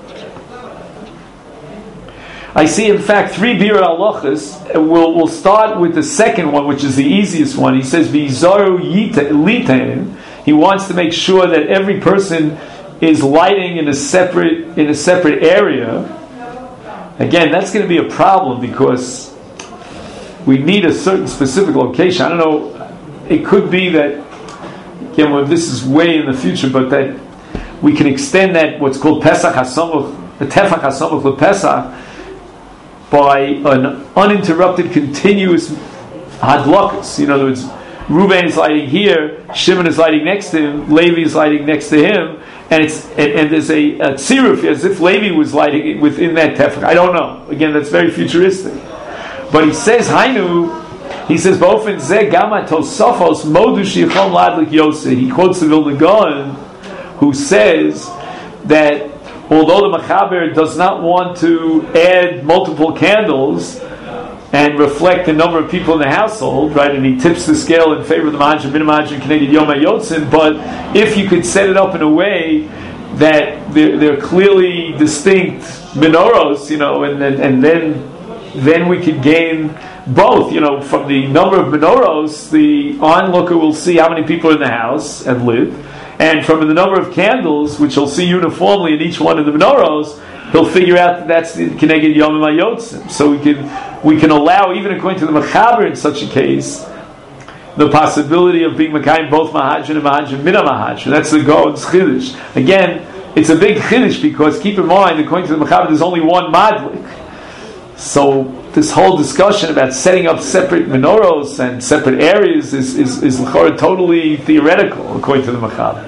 I see, in fact, three Bir Halachas. We'll, we'll start with the second one, which is the easiest one. He says, V'yizaru liten. He wants to make sure that every person is lighting in a separate in a separate area. Again, that's going to be a problem because we need a certain specific location. I don't know. It could be that, again, well, this is way in the future, but that we can extend that what's called Pesach HaSamuch, the Tefach HaSamuch LePesach, by an uninterrupted, continuous hadlakas. In other words, Reuben is lighting here, Shimon is lighting next to him, Levi is lighting next to him. And it's and, and there's a, a tziruf as if Levi was lighting it within that tefach. I don't know. Again, that's very futuristic. But he says, Hainu, he says, B'ofen zeh gama tosafos modu shichom ladlik yoseh. He quotes the Vilna Gaon, who says that although the Mechaber does not want to add multiple candles and reflect the number of people in the household, right? And he tips the scale in favor of the Mahadrin, Min Mahadrin, Keneged Yom HaYotzim. But if you could set it up in a way that they're, they're clearly distinct menorahs, you know, and then and then then we could gain both. You know, from the number of menorahs, the onlooker will see how many people are in the house and lit, and from the number of candles, which he'll see uniformly in each one of the menorahs, he'll figure out that that's the Keneged Yom HaYotzim. So we can we can allow, even according to the Mechaber in such a case, the possibility of being Mekayim both Mahadrin and Mahadrin Min Mahadrin. That's the Gaon's Chiddush. Again, it's a big Chiddush because keep in mind, according to the Mechaber, there's only one Madlik. So this whole discussion about setting up separate menorahs and separate areas is is, is, is totally theoretical, according to the Mechaber.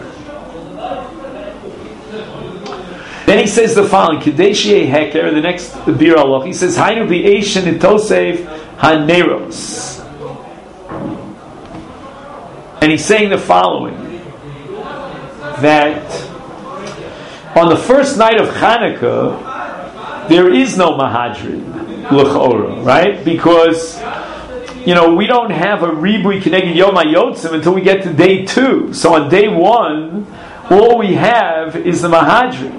Then he says the following: Kidei sheyeh heker. The next Bir Halacha, he says, Hainu b'eish nitosev haneros. And he's saying the following: that on the first night of Chanukah, there is no Mahadrin l'chora, right? Because you know we don't have a ribui Keneged Yom HaYotzim until we get to day two. So on day one, all we have is the Mahadrin.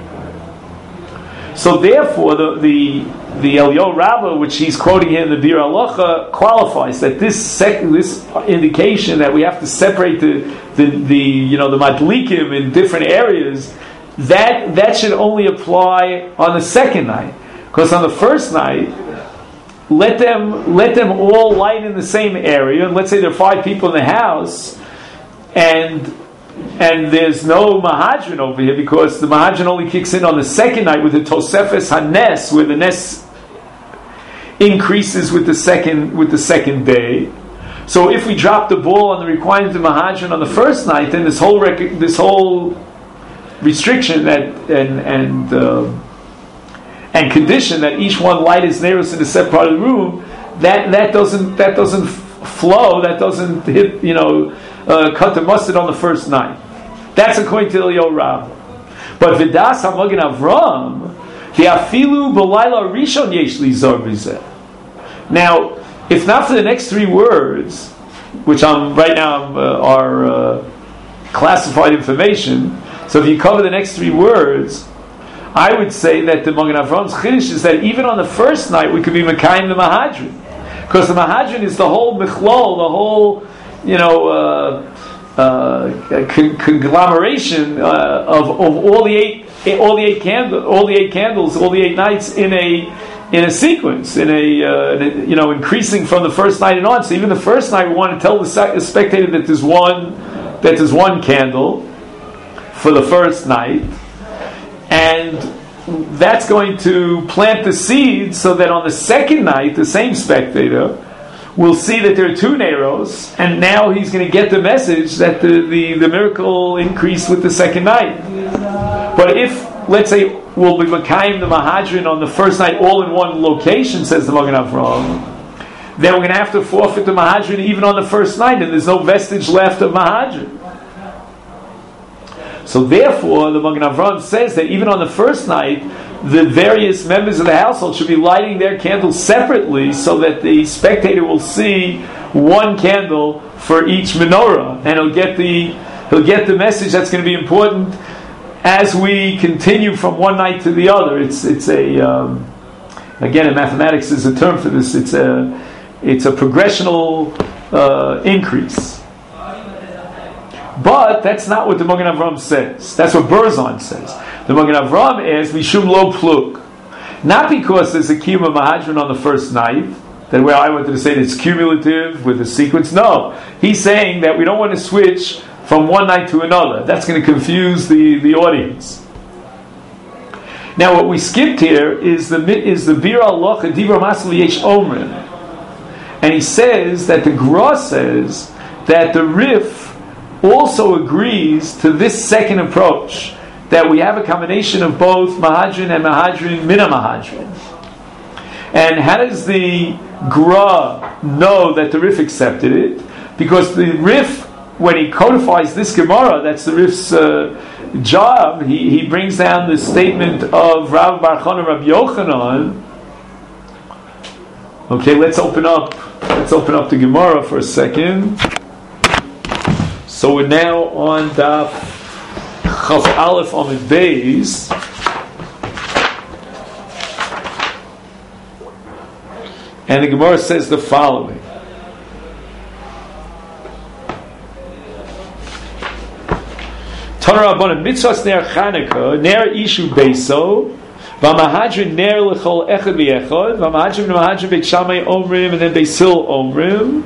So therefore, the the, the Eliyahu Rabbah, which he's quoting here in the Bir Halacha, qualifies that this sec, this indication that we have to separate the the, the you know the madlikim in different areas, that that should only apply on the second night, because on the first night, let them let them all light in the same area. And let's say there are five people in the house, and And there's no Mahadrin over here because the Mahadrin only kicks in on the second night with the Tosefes HaNes, where the Nes increases with the second with the second day. So if we drop the ball on the requirement of Mahadrin on the first night, then this whole rec- this whole restriction that and and uh, and condition that each one light his neiros in a separate part of the room, that that doesn't that doesn't flow, that doesn't hit, you know, uh, cut the mustard on the first night. That's according to Eliyahu Rabbah. But Vidas HaMagen Avram, the Afilu B'Layla Rishon Yesh Li Zor B'Zeh. Now, if not for the next three words, which I'm right now uh, are uh, classified information, so if you cover the next three words, I would say that the Magen Avram's Chiddush is that even on the first night we could be Mekayim the Mahadrin. Because the Mahadrin is the whole Michlol, the whole, you know, uh, uh, con- conglomeration uh, of, of all the eight, all the eight candles, all the eight candles, all the eight nights in a in a sequence, in a, uh, in a you know, increasing from the first night and on. So even the first night, we want to tell the spectator that there's one that there's one candle for the first night, and that's going to plant the seed so that on the second night, the same spectator will see that there are two Neiros, and now he's going to get the message that the, the, the miracle increased with the second night. But if, let's say, we'll be Makayim the Mahadrin on the first night all in one location, says the Magen Avram, then we're going to have to forfeit the Mahadrin even on the first night, and there's no vestige left of Mahadrin. So therefore, the Magen Avram says that even on the first night, the various members of the household should be lighting their candles separately so that the spectator will see one candle for each menorah, and he'll get the he'll get the message that's going to be important as we continue from one night to the other. It's it's a um, again in mathematics is a term for this. It's a it's a progressional uh, increase. But that's not what the Magen Avram says. That's what Berzon says. The Magen Avram is Mishum Lo Plug. Not because there's a Kiyum of Mahadrin on the first night, that where I wanted to say that it's cumulative with the sequence. No. He's saying that we don't want to switch from one night to another. That's going to confuse the, the audience. Now what we skipped here is the is the Bir Alocha Dibra Masli Yesh Omrim. And he says that the Gra says that the Rif also agrees to this second approach, that we have a combination of both Mahadrin and Mahadrin Mina Mahadrin. And how does the Gra know that the Rif accepted it? Because the Rif, when he codifies this Gemara, that's the Rif's uh, job, he, he brings down the statement of Rav Bar Chana Rabbi Yochanan. Okay, let's open up let's open up the Gemara for a second. So we're now on Daf Chaf Aleph Amid Beis, and the Gemara says the following: Tanar Rabbanan Mitzvahs Ner Chanukah Ner Ishu Beiso V'Mahadrin Ner L'Chol Echad V'Echad V'Mahadrin V'Mahadrin Beit Shammai Omrim and then Beisil Omrim.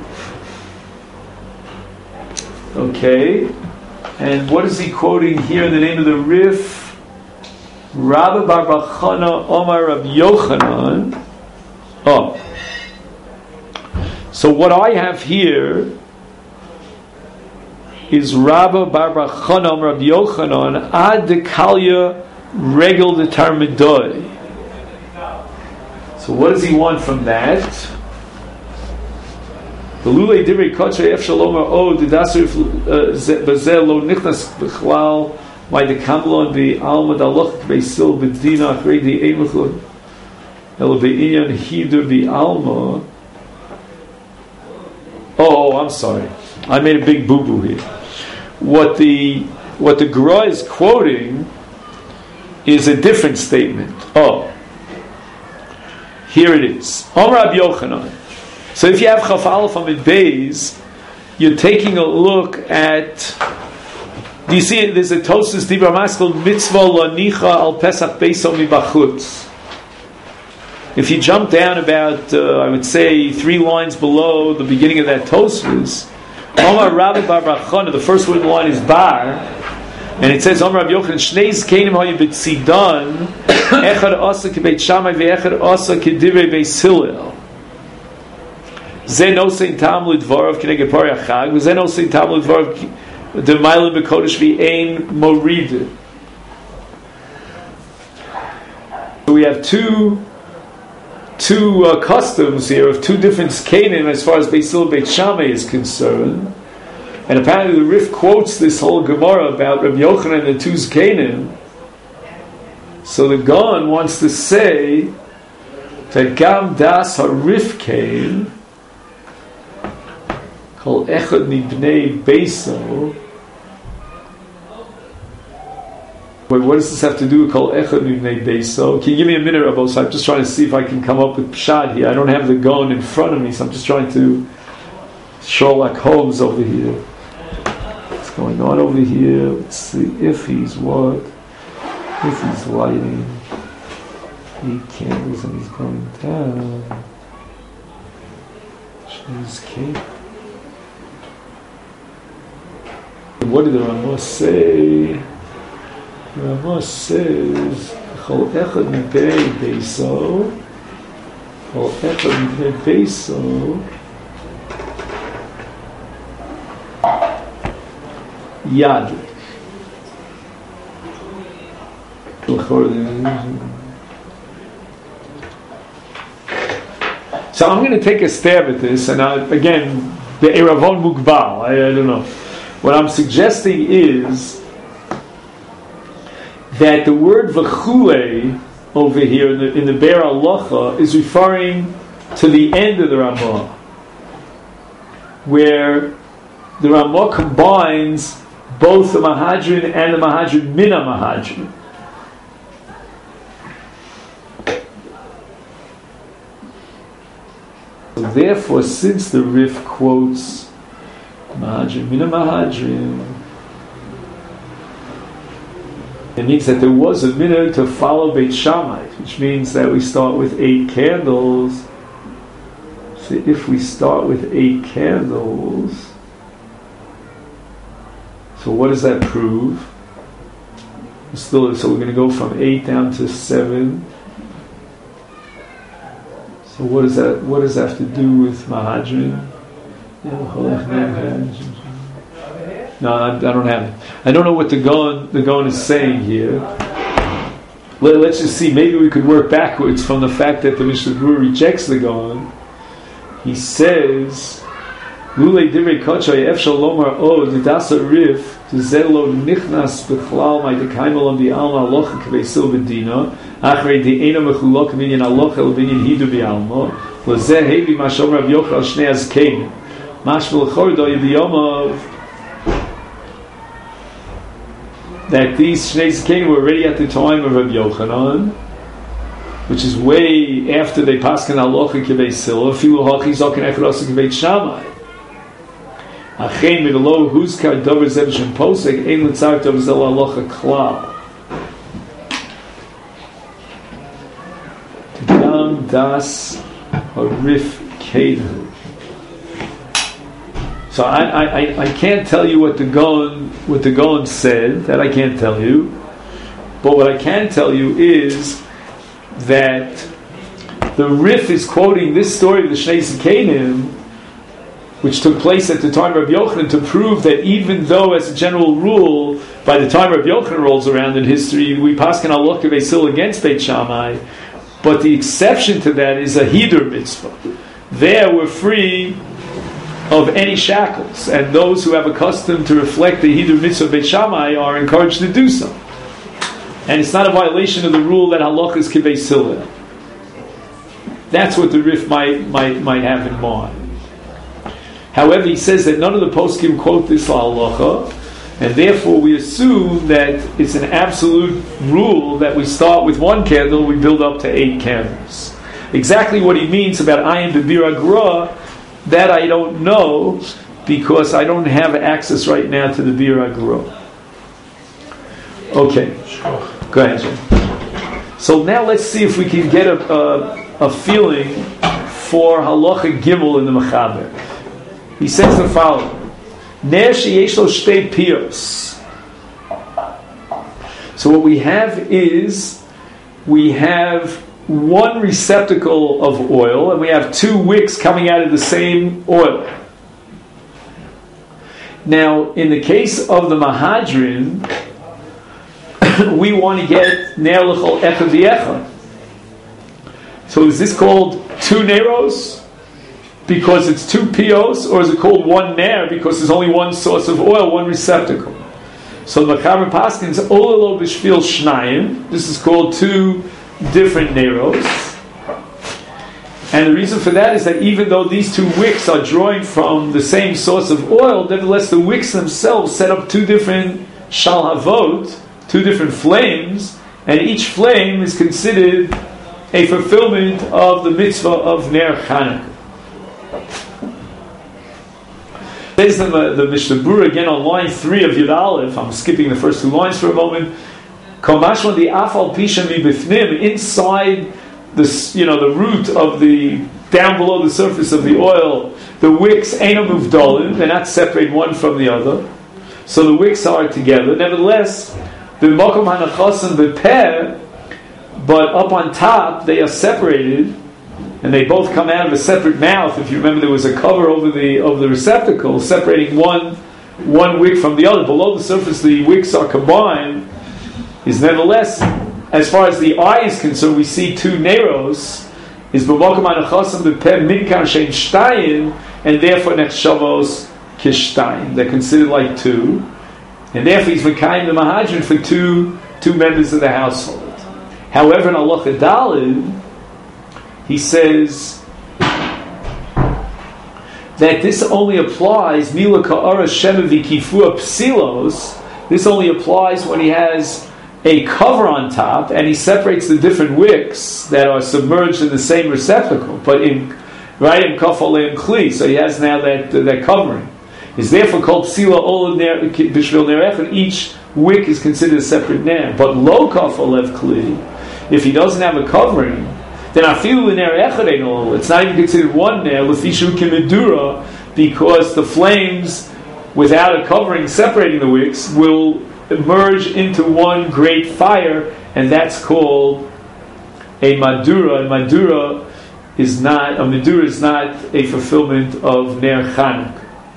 Okay, and what is he quoting here in the name of the Rif? Rabbi Bar Chana Omar Rabbi Yochanan. Oh, so what I have here is Rabbi Bar Chana Omar Rabbi Yochanan Ad Dekalya Regel de Tarmidoi. So what does he want from that? The Lulei Divrei Kotzrei Ef Shalom O Didaser Bezel Lo Nichnas Bechlal My Dekamlon Be Alma Daloch Beisil Bedina Achrei Di Eimachon El Beinyan Hidur Be Alma. Oh, I'm sorry, I made a big boo boo here. What the what the Gra is quoting is a different statement. Oh, here it is. Om Rabbi Yochanan. So if you have Chaf Aleph Amid Beis, you're taking a look at. Do you see it? There's a Tosas Dibra Maskal Mitzvah Lanicha Al Pesach Beiso Mibachutz. If you jump down about, uh, I would say, three lines below the beginning of that Tosas, Omar Rabbi Bar Bar Chana, the first word in the line is Bar, and it says Omar Rabbi Yochanan Shnei Zkenim Hayu B'Tzidan Echad Asa K'Beit Shammai Ve'Echad Asa K'Divrei Beis Hillel. Ze no sein tam lidvarav k'neged pari achag, v'ze no sein tam lidvarav d'mayla b'kodesh v'ein morid. we have two two uh, customs here of two different Zkanim as far as Beis Hillel Beit Shammai is concerned. And apparently the Rif quotes this whole Gemara about Rabbi Yochanan and the two Zkanim. So the Gaon wants to say that Gam Das HaRif came Kol Echad Mibnei Beiso. Wait, what does this have to do with Kol Echad Mibnei Beiso? Can you give me a minute, Rabbi? So I'm just trying to see if I can come up with Pshat here. I don't have the Gaon in front of me, so I'm just trying to Sherlock Holmes over here. What's going on over here? Let's see if he's what? If he's lighting eight candles and he's going down. She's cake. What did the Ramah say? The Ramah says, Chol echad mipnei beiso, Chol echad mipnei beiso, Yad. So I'm going to take a stab at this, and I, again, the Eravon Mugbal, I, I don't know. What I'm suggesting is that the word v'chule over here in the, in the Be'er Halacha is referring to the end of the Ramah, where the Ramah combines both the Mahadrin and the Mahadrin min Mahadrin. So therefore, since the Rif quotes Mahadrin min Mahadrin, it means that there was a minhag to follow Beit Shammai, which means that we start with eight candles. So if we start with eight candles, so what does that prove? Still, so we're going to go from eight down to seven. So what does that? What does that have to do with Mahadrin? No, I, I don't have it. I don't know what the Gaon the Gaon is saying here. Let, let's just see. Maybe we could work backwards from the fact that the Mishnah Berurah rejects the Gaon. He says, "Lulei divrei kachay efshal lomar od dasa rif tezelo nichnas bechlal my dekaimal on the alma alocha kvesil bedina achrei de'ena mechulok minyan alocha levinyan hidu bi'alma lezeh hevi mashom Rav Yochanan shnei azkein mashvel chordo yibiyamav." That these Shnei Zkanim were already at the time of Rabbi Yochanan, which is way after they pasken halacha k'Beis Hillel. Filu hachi zoken echad k'Beit Shammai. Achein midlo huzkar dover zeh shem posek ein l'tzarek dover zeh halacha klal. Gam das harif kedu. So I, I, I can't tell you what the Gaon what the Gaon said. That I can't tell you. But what I can tell you is that the Rif is quoting this story of the Shnei Zkanim, which took place at the time of Rabbi Yochanan, to prove that even though, as a general rule, by the time Rabbi Yochanan rolls around in history, we pasken halacha Beis Hillel against Beit Shammai, but the exception to that is a hidur mitzvah. There we're free of any shackles, and those who have a custom to reflect the hidur mitzvah Beit Shammai are encouraged to do so. And it's not a violation of the rule that halacha is k'Beis Hillel. That's what the Rif might might might have in mind. However, he says that none of the poskim quote this halacha, and therefore we assume that it's an absolute rule that we start with one candle, we build up to eight candles. Exactly what he means about ayin b'bir agra, that I don't know, because I don't have access right now to the Bir Agra. Okay, go ahead, Jim. So now let's see if we can get a, a, a feeling for halacha gimel in the Mechaber. He says the following: Ner sheyesh lo shtei piyos. So what we have is we have one receptacle of oil, and we have two wicks coming out of the same oil. Now, in the case of the Mahadrin, we want to get Ner l'chol echad v'echad. So is this called two neros because it's two pios, or is it called one ner because there's only one source of oil, one receptacle? So the Mechaber Paskins olelo b'shvil shnayim. This is called two different neros. And the reason for that is that even though these two wicks are drawing from the same source of oil, nevertheless the wicks themselves set up two different shalhavot, two different flames, and each flame is considered a fulfillment of the mitzvah of Ner Chanukah. There's the, the Mishnah Berurah again on line three of Yud Aleph. I'm skipping the first two lines for a moment. Kamashma the afal pisha mi bifnim, inside the, you know, the root of the, down below the surface of the oil, the wicks ain't muvdolin, they're not separated one from the other. So the wicks are together. Nevertheless, the mokom hanachasim bepeh, but up on top they are separated, and they both come out of a separate mouth. If you remember, there was a cover over the over the receptacle separating one one wick from the other. Below the surface, the wicks are combined. Is nevertheless, as far as the eye is concerned, we see two neros. Is b'mokum hanachasim b'peh minkar shein shtayim, and therefore nechshavos kishtayim. They're considered like two, and therefore he's mekayim the mahadrin for two two members of the household. However, in Halacha Daled, he says that this only applies mila ka'ara shema v'kifua psilos. This only applies when he has a cover on top and he separates the different wicks that are submerged in the same receptacle. But in right in kaf aleim kli, so he has now that uh, that covering. Is therefore called psila olav b'shvil ner echad. Each wick is considered a separate ner. But lo kaf alev kli, if he doesn't have a covering, then afilu ner echad ein ol. It's not even considered one ner lefishu kimedura, because the flames, without a covering separating the wicks, will merge into one great fire, and that's called a madura. And madura is not a madura is not a fulfillment of ner Chanukah.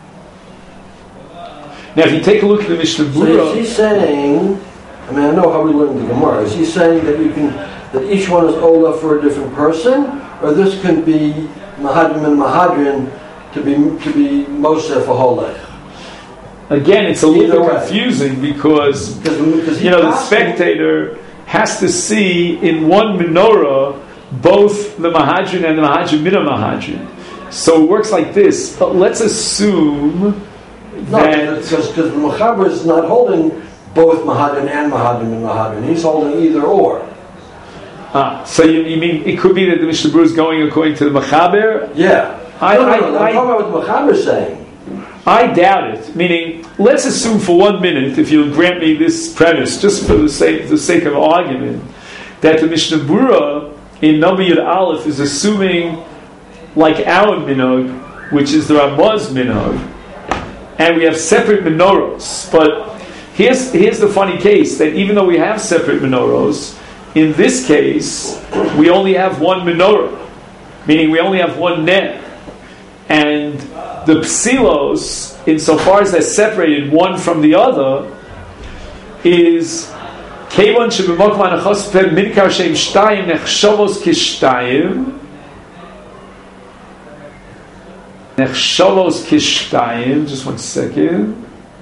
Now, if you take a look at the Mishnah Berurah, so is he saying? I mean, I know how we learn the Gemara. Is he saying that you can that each one is Ola for a different person, or this can be Mahadrim and Mahadrin to be to be Moshe for Holech? Again, it's a Either little bit way. confusing because, because you know, the spectator has to see in one menorah both the Mahadrin and the Mahadrin Mina Mahadrin. So it works like this. But let's assume no, that because because the Mechaber is not holding both Mahadrin and Mahadrin and Mahadrin. He's holding either or. ah, so you, you mean it could be that the Mishnah Berurah is going according to the Mechaber? Yeah. I, no, no, I, no, I, I'm talking about what the Mechaber is saying. I doubt it. Meaning, let's assume for one minute, if you'll grant me this premise, just for the sake, the sake of argument, that the Mishnah Berurah in Number Yud Aleph is assuming, like our minog, which is the Ramah's minog, and we have separate menorahs. But here's here's the funny case, that even though we have separate menorahs, in this case we only have one menorah, meaning we only have one ner, and the psilos, insofar as they're separated one from the other, is kevon sheb'mokum hanachos peh minkar sheim shtayim nechshavos kishtayim nechshavos kishtayim. Just one second.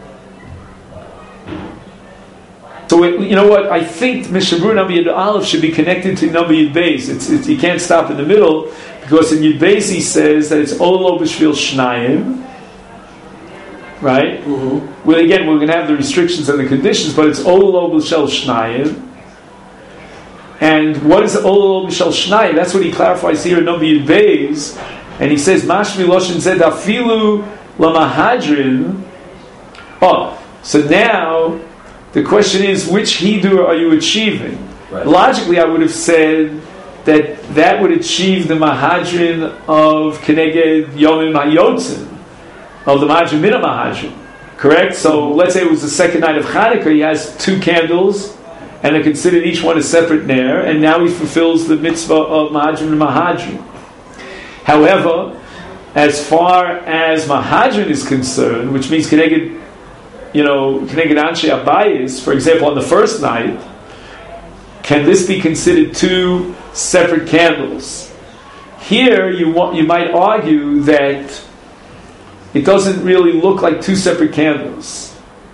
So it, you know what? I think Mishnah Berurah Number Yud Aleph should be connected to Number Yud Beis. It's, it's you can't stop in the middle, because in Yud Beis he says that it's Olo b'shvil shnayim, right? Mm-hmm. Well, again, we're going to have the restrictions and the conditions, but it's Olo b'shvil shnayim. And what is Olo b'shvil shnayim? That's what he clarifies here in Number Yud Beis, and he says Mashmi Loshen Zed Afilu Lamahadrin. Oh, so now the question is, which hidur are you achieving? Right. Logically, I would have said that that would achieve the Mahadrin of Keneged Yomim HaYotzim, of the Mahadrin Mina Mahadrin. Correct? So let's say it was the second night of Chanukah, he has two candles, and they're considered each one a separate ner, and now he fulfills the mitzvah of Mahadrin and Mahadrin. However, as far as Mahadrin is concerned, which means Keneged, you know, Keneged Anshe Abayis, for example, on the first night, can this be considered two separate candles. Here, you want, you might argue that it doesn't really look like two separate candles.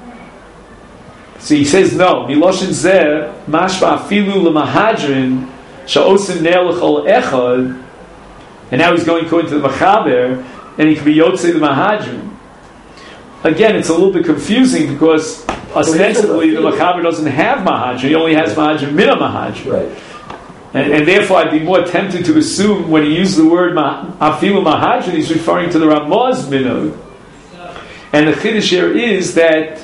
So he says no. Miloshin zeh mashva afilu lemahadrin sha'osim ner l'chol echad. And now he's going according to the Machaber, and he can be Yotzei the Mahadrin. Again, it's a little bit confusing because ostensibly the Machaber doesn't have Mahadrin; he only has Mahadrin mina Mahadrin. Right. And, and therefore, I'd be more tempted to assume when he used the word Afilu Mahadrin, he's referring to the Ramaz minhag. And the Chiddush here is that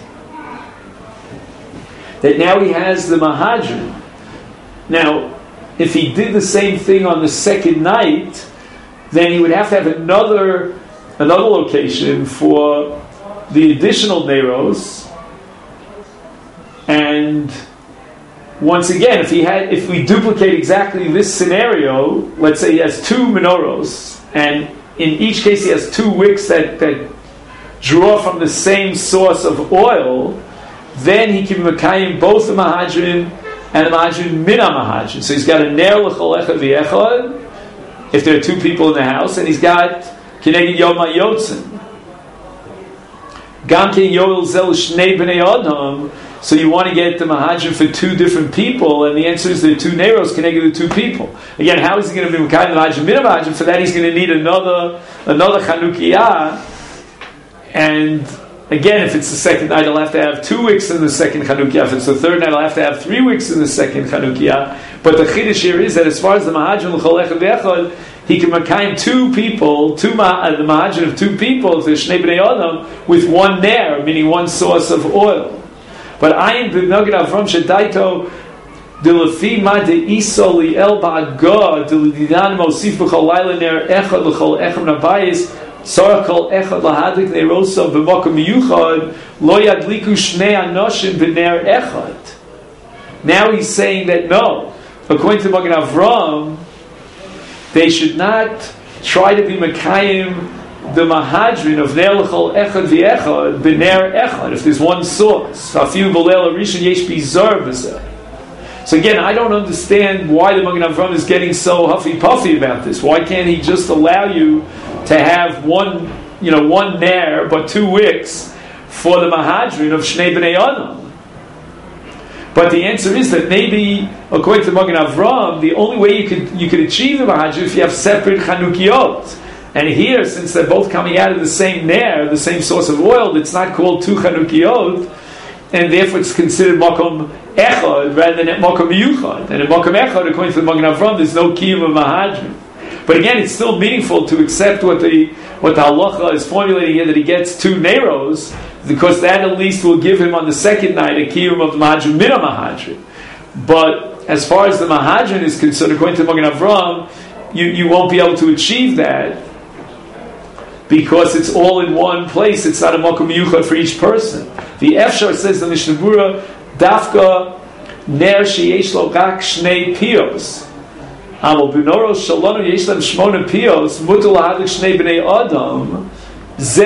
that now he has the Mahadrin. Now, if he did the same thing on the second night, then he would have to have another another location for the additional Neiros. And once again, if he had, if we duplicate exactly this scenario, let's say he has two menorahs, and in each case he has two wicks that, that draw from the same source of oil, then he can mekayim both the Mahadrin and the Mahadrin mina Mahadrin. So he's got a ner l'chol echad v'echad, if there are two people in the house, and he's got Kineged Yom HaYotzin. Gam Ken Yoel Zel Shnei Bnei Adam. So you want to get the Mahadrin for two different people, and the answer is there are two Neiros Kineged the two people. Again, how is he going to be Mekayim the Mahadrin Mina Mahadrin? For that, he's going to need another another Chanukiyah. And again, if it's the second night, I'll have to have two wicks in the second Chanukiyah. If it's the third night, I'll have to have three wicks in the second Chanukiyah. But the Chiddush here is that as far as the Mahadrin l'chol echad v'echad, he can makayim two people, two ma- uh, the Mahadrin of two people, if there's Shnei Bnei Adam, with one ner, meaning one source of oil. But ayin b'noged Avram shedaito d'lefi ma de'iso li'el ba'agah d'lidinan mosif b'chol layla ner echad l'chol echad nabayis tzarach kol echad lahadlik neiroso b'mokom miyuchad lo yadliku shnei anoshim b'ner echad. Now he's saying that no, according to Magen Avram, they should not try to be Mekayim the Mahadrin of Ner L'chol Echad V'Echad B'Ner Echad, if there's one source. Afilu B'Leil Rishon Yesh Bizar B'Zeh. So again, I don't understand why the Magen Avram is getting so huffy-puffy about this. Why can't he just allow you to have one, you know, one Ner, but two wicks for the Mahadrin of Shnei B'nei Adam? But the answer is that maybe, according to Magen Avram, the only way you could you could achieve the Mahadrin if you have separate Chanukiyot. And here, since they're both coming out of the same ner, the same source of oil, it's not called two Chanukiyot, and therefore it's considered Makom Echad rather than Makom Yuchad. And in Makom Echad, according to the Magen Avram, there's no Kiyum of Mahadrin. But again, it's still meaningful to accept what the what the halacha is formulating here, that he gets two Neiros, because that at least will give him on the second night a kiyum of the Mahadrin mina Mahadrin. But as far as the Mahadrin is concerned, according to Magen Avram, you, you won't be able to achieve that because it's all in one place. It's not a makom yuchad for each person. The Efshar says the Mishnah Berurah, Dafka ner sheyesh lo rak shnei piyos. Amal b'noros shalonu yesh lem shmona piyos mutar lahadlik shnei b'nei adam. So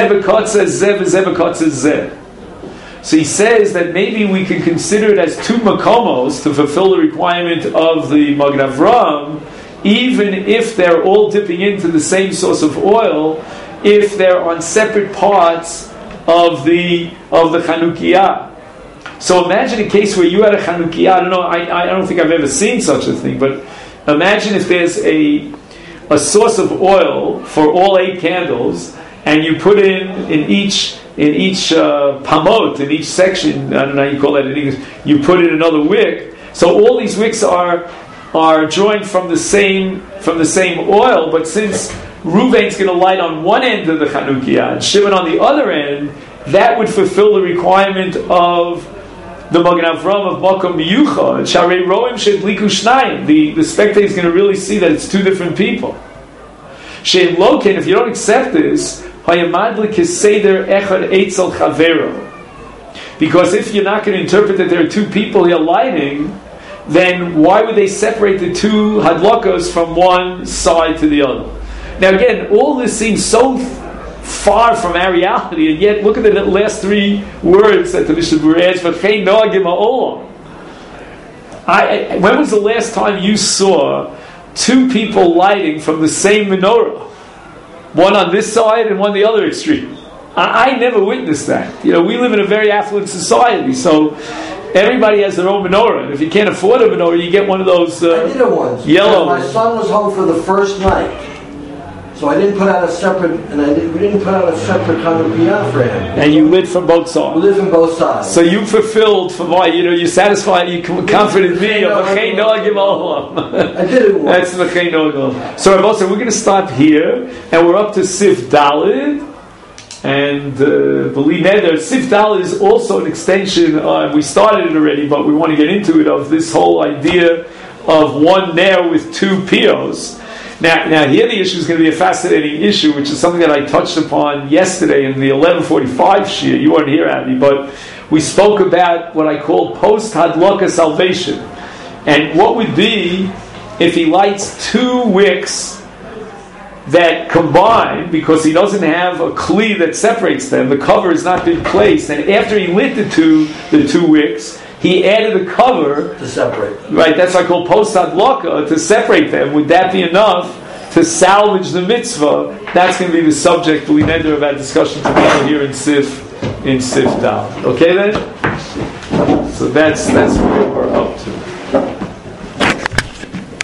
he says that maybe we can consider it as two makomos to fulfill the requirement of the Magen Avram, even if they're all dipping into the same source of oil, if they're on separate parts of the of the Chanukiyah. So imagine a case where you had a Chanukiyah. I don't know. I, I don't think I've ever seen such a thing, but imagine if there's a a source of oil for all eight candles, and you put in in each in each uh, pamot, in each section, I don't know how you call that in English, you put in another wick. So all these wicks are are drawing from the same from the same oil, but since Reuven's going to light on one end of the Chanukiyah and Shimon on the other end, that would fulfill the requirement of the Magen Avram of Makom Miyuchad. Sharei Roim Shedliku Shnayim. The the spectator is going to really see that it's two different people. Shein Loken, if you don't accept this, because if you're not going to interpret that there are two people here lighting, then why would they separate the two hadlokos from one side to the other? Now again, all this seems so far from our reality, and yet look at the last three words that the Mishnah Berurah adds. I, when was the last time you saw two people lighting from the same menorah, one on this side and one the other extreme. I, I never witnessed that. You know, we live in a very affluent society, so everybody has their own menorah. And if you can't afford a menorah, you get one of those uh, I did it once. yellow. My son was home for the first night. So I didn't put out a separate, and I didn't, we didn't put out a separate kanopia for him. And you lit from both sides. We lit from both sides. So you fulfilled for my, you know, you satisfied, you comforted me of V'chei Noagim Olam. I did it once. That's V'chei Noagim Olam. So Rabbi, so we're going to stop here, and we're up to Sif Dalid, and uh, B'li Neder. Sif Dalid is also an extension. Uh, we started it already, but we want to get into it of this whole idea of one Ner with two Pios. Now, now here the issue is going to be a fascinating issue, which is something that I touched upon yesterday in the eleven forty-five Shir. You weren't here, Abby, but we spoke about what I call post-Hadlaka salvation. And what would be if he lights two wicks that combine, because he doesn't have a kli that separates them, the cover has not been placed, and after he lit the two, the two wicks, he added a cover to separate. Right, that's what I call post-hadlaka, to separate them. Would that be enough to salvage the mitzvah? That's going to be the subject, B'li Neder, of our discussion today here in Sif, in Sif Dal. Okay then? So that's that's where we're up to.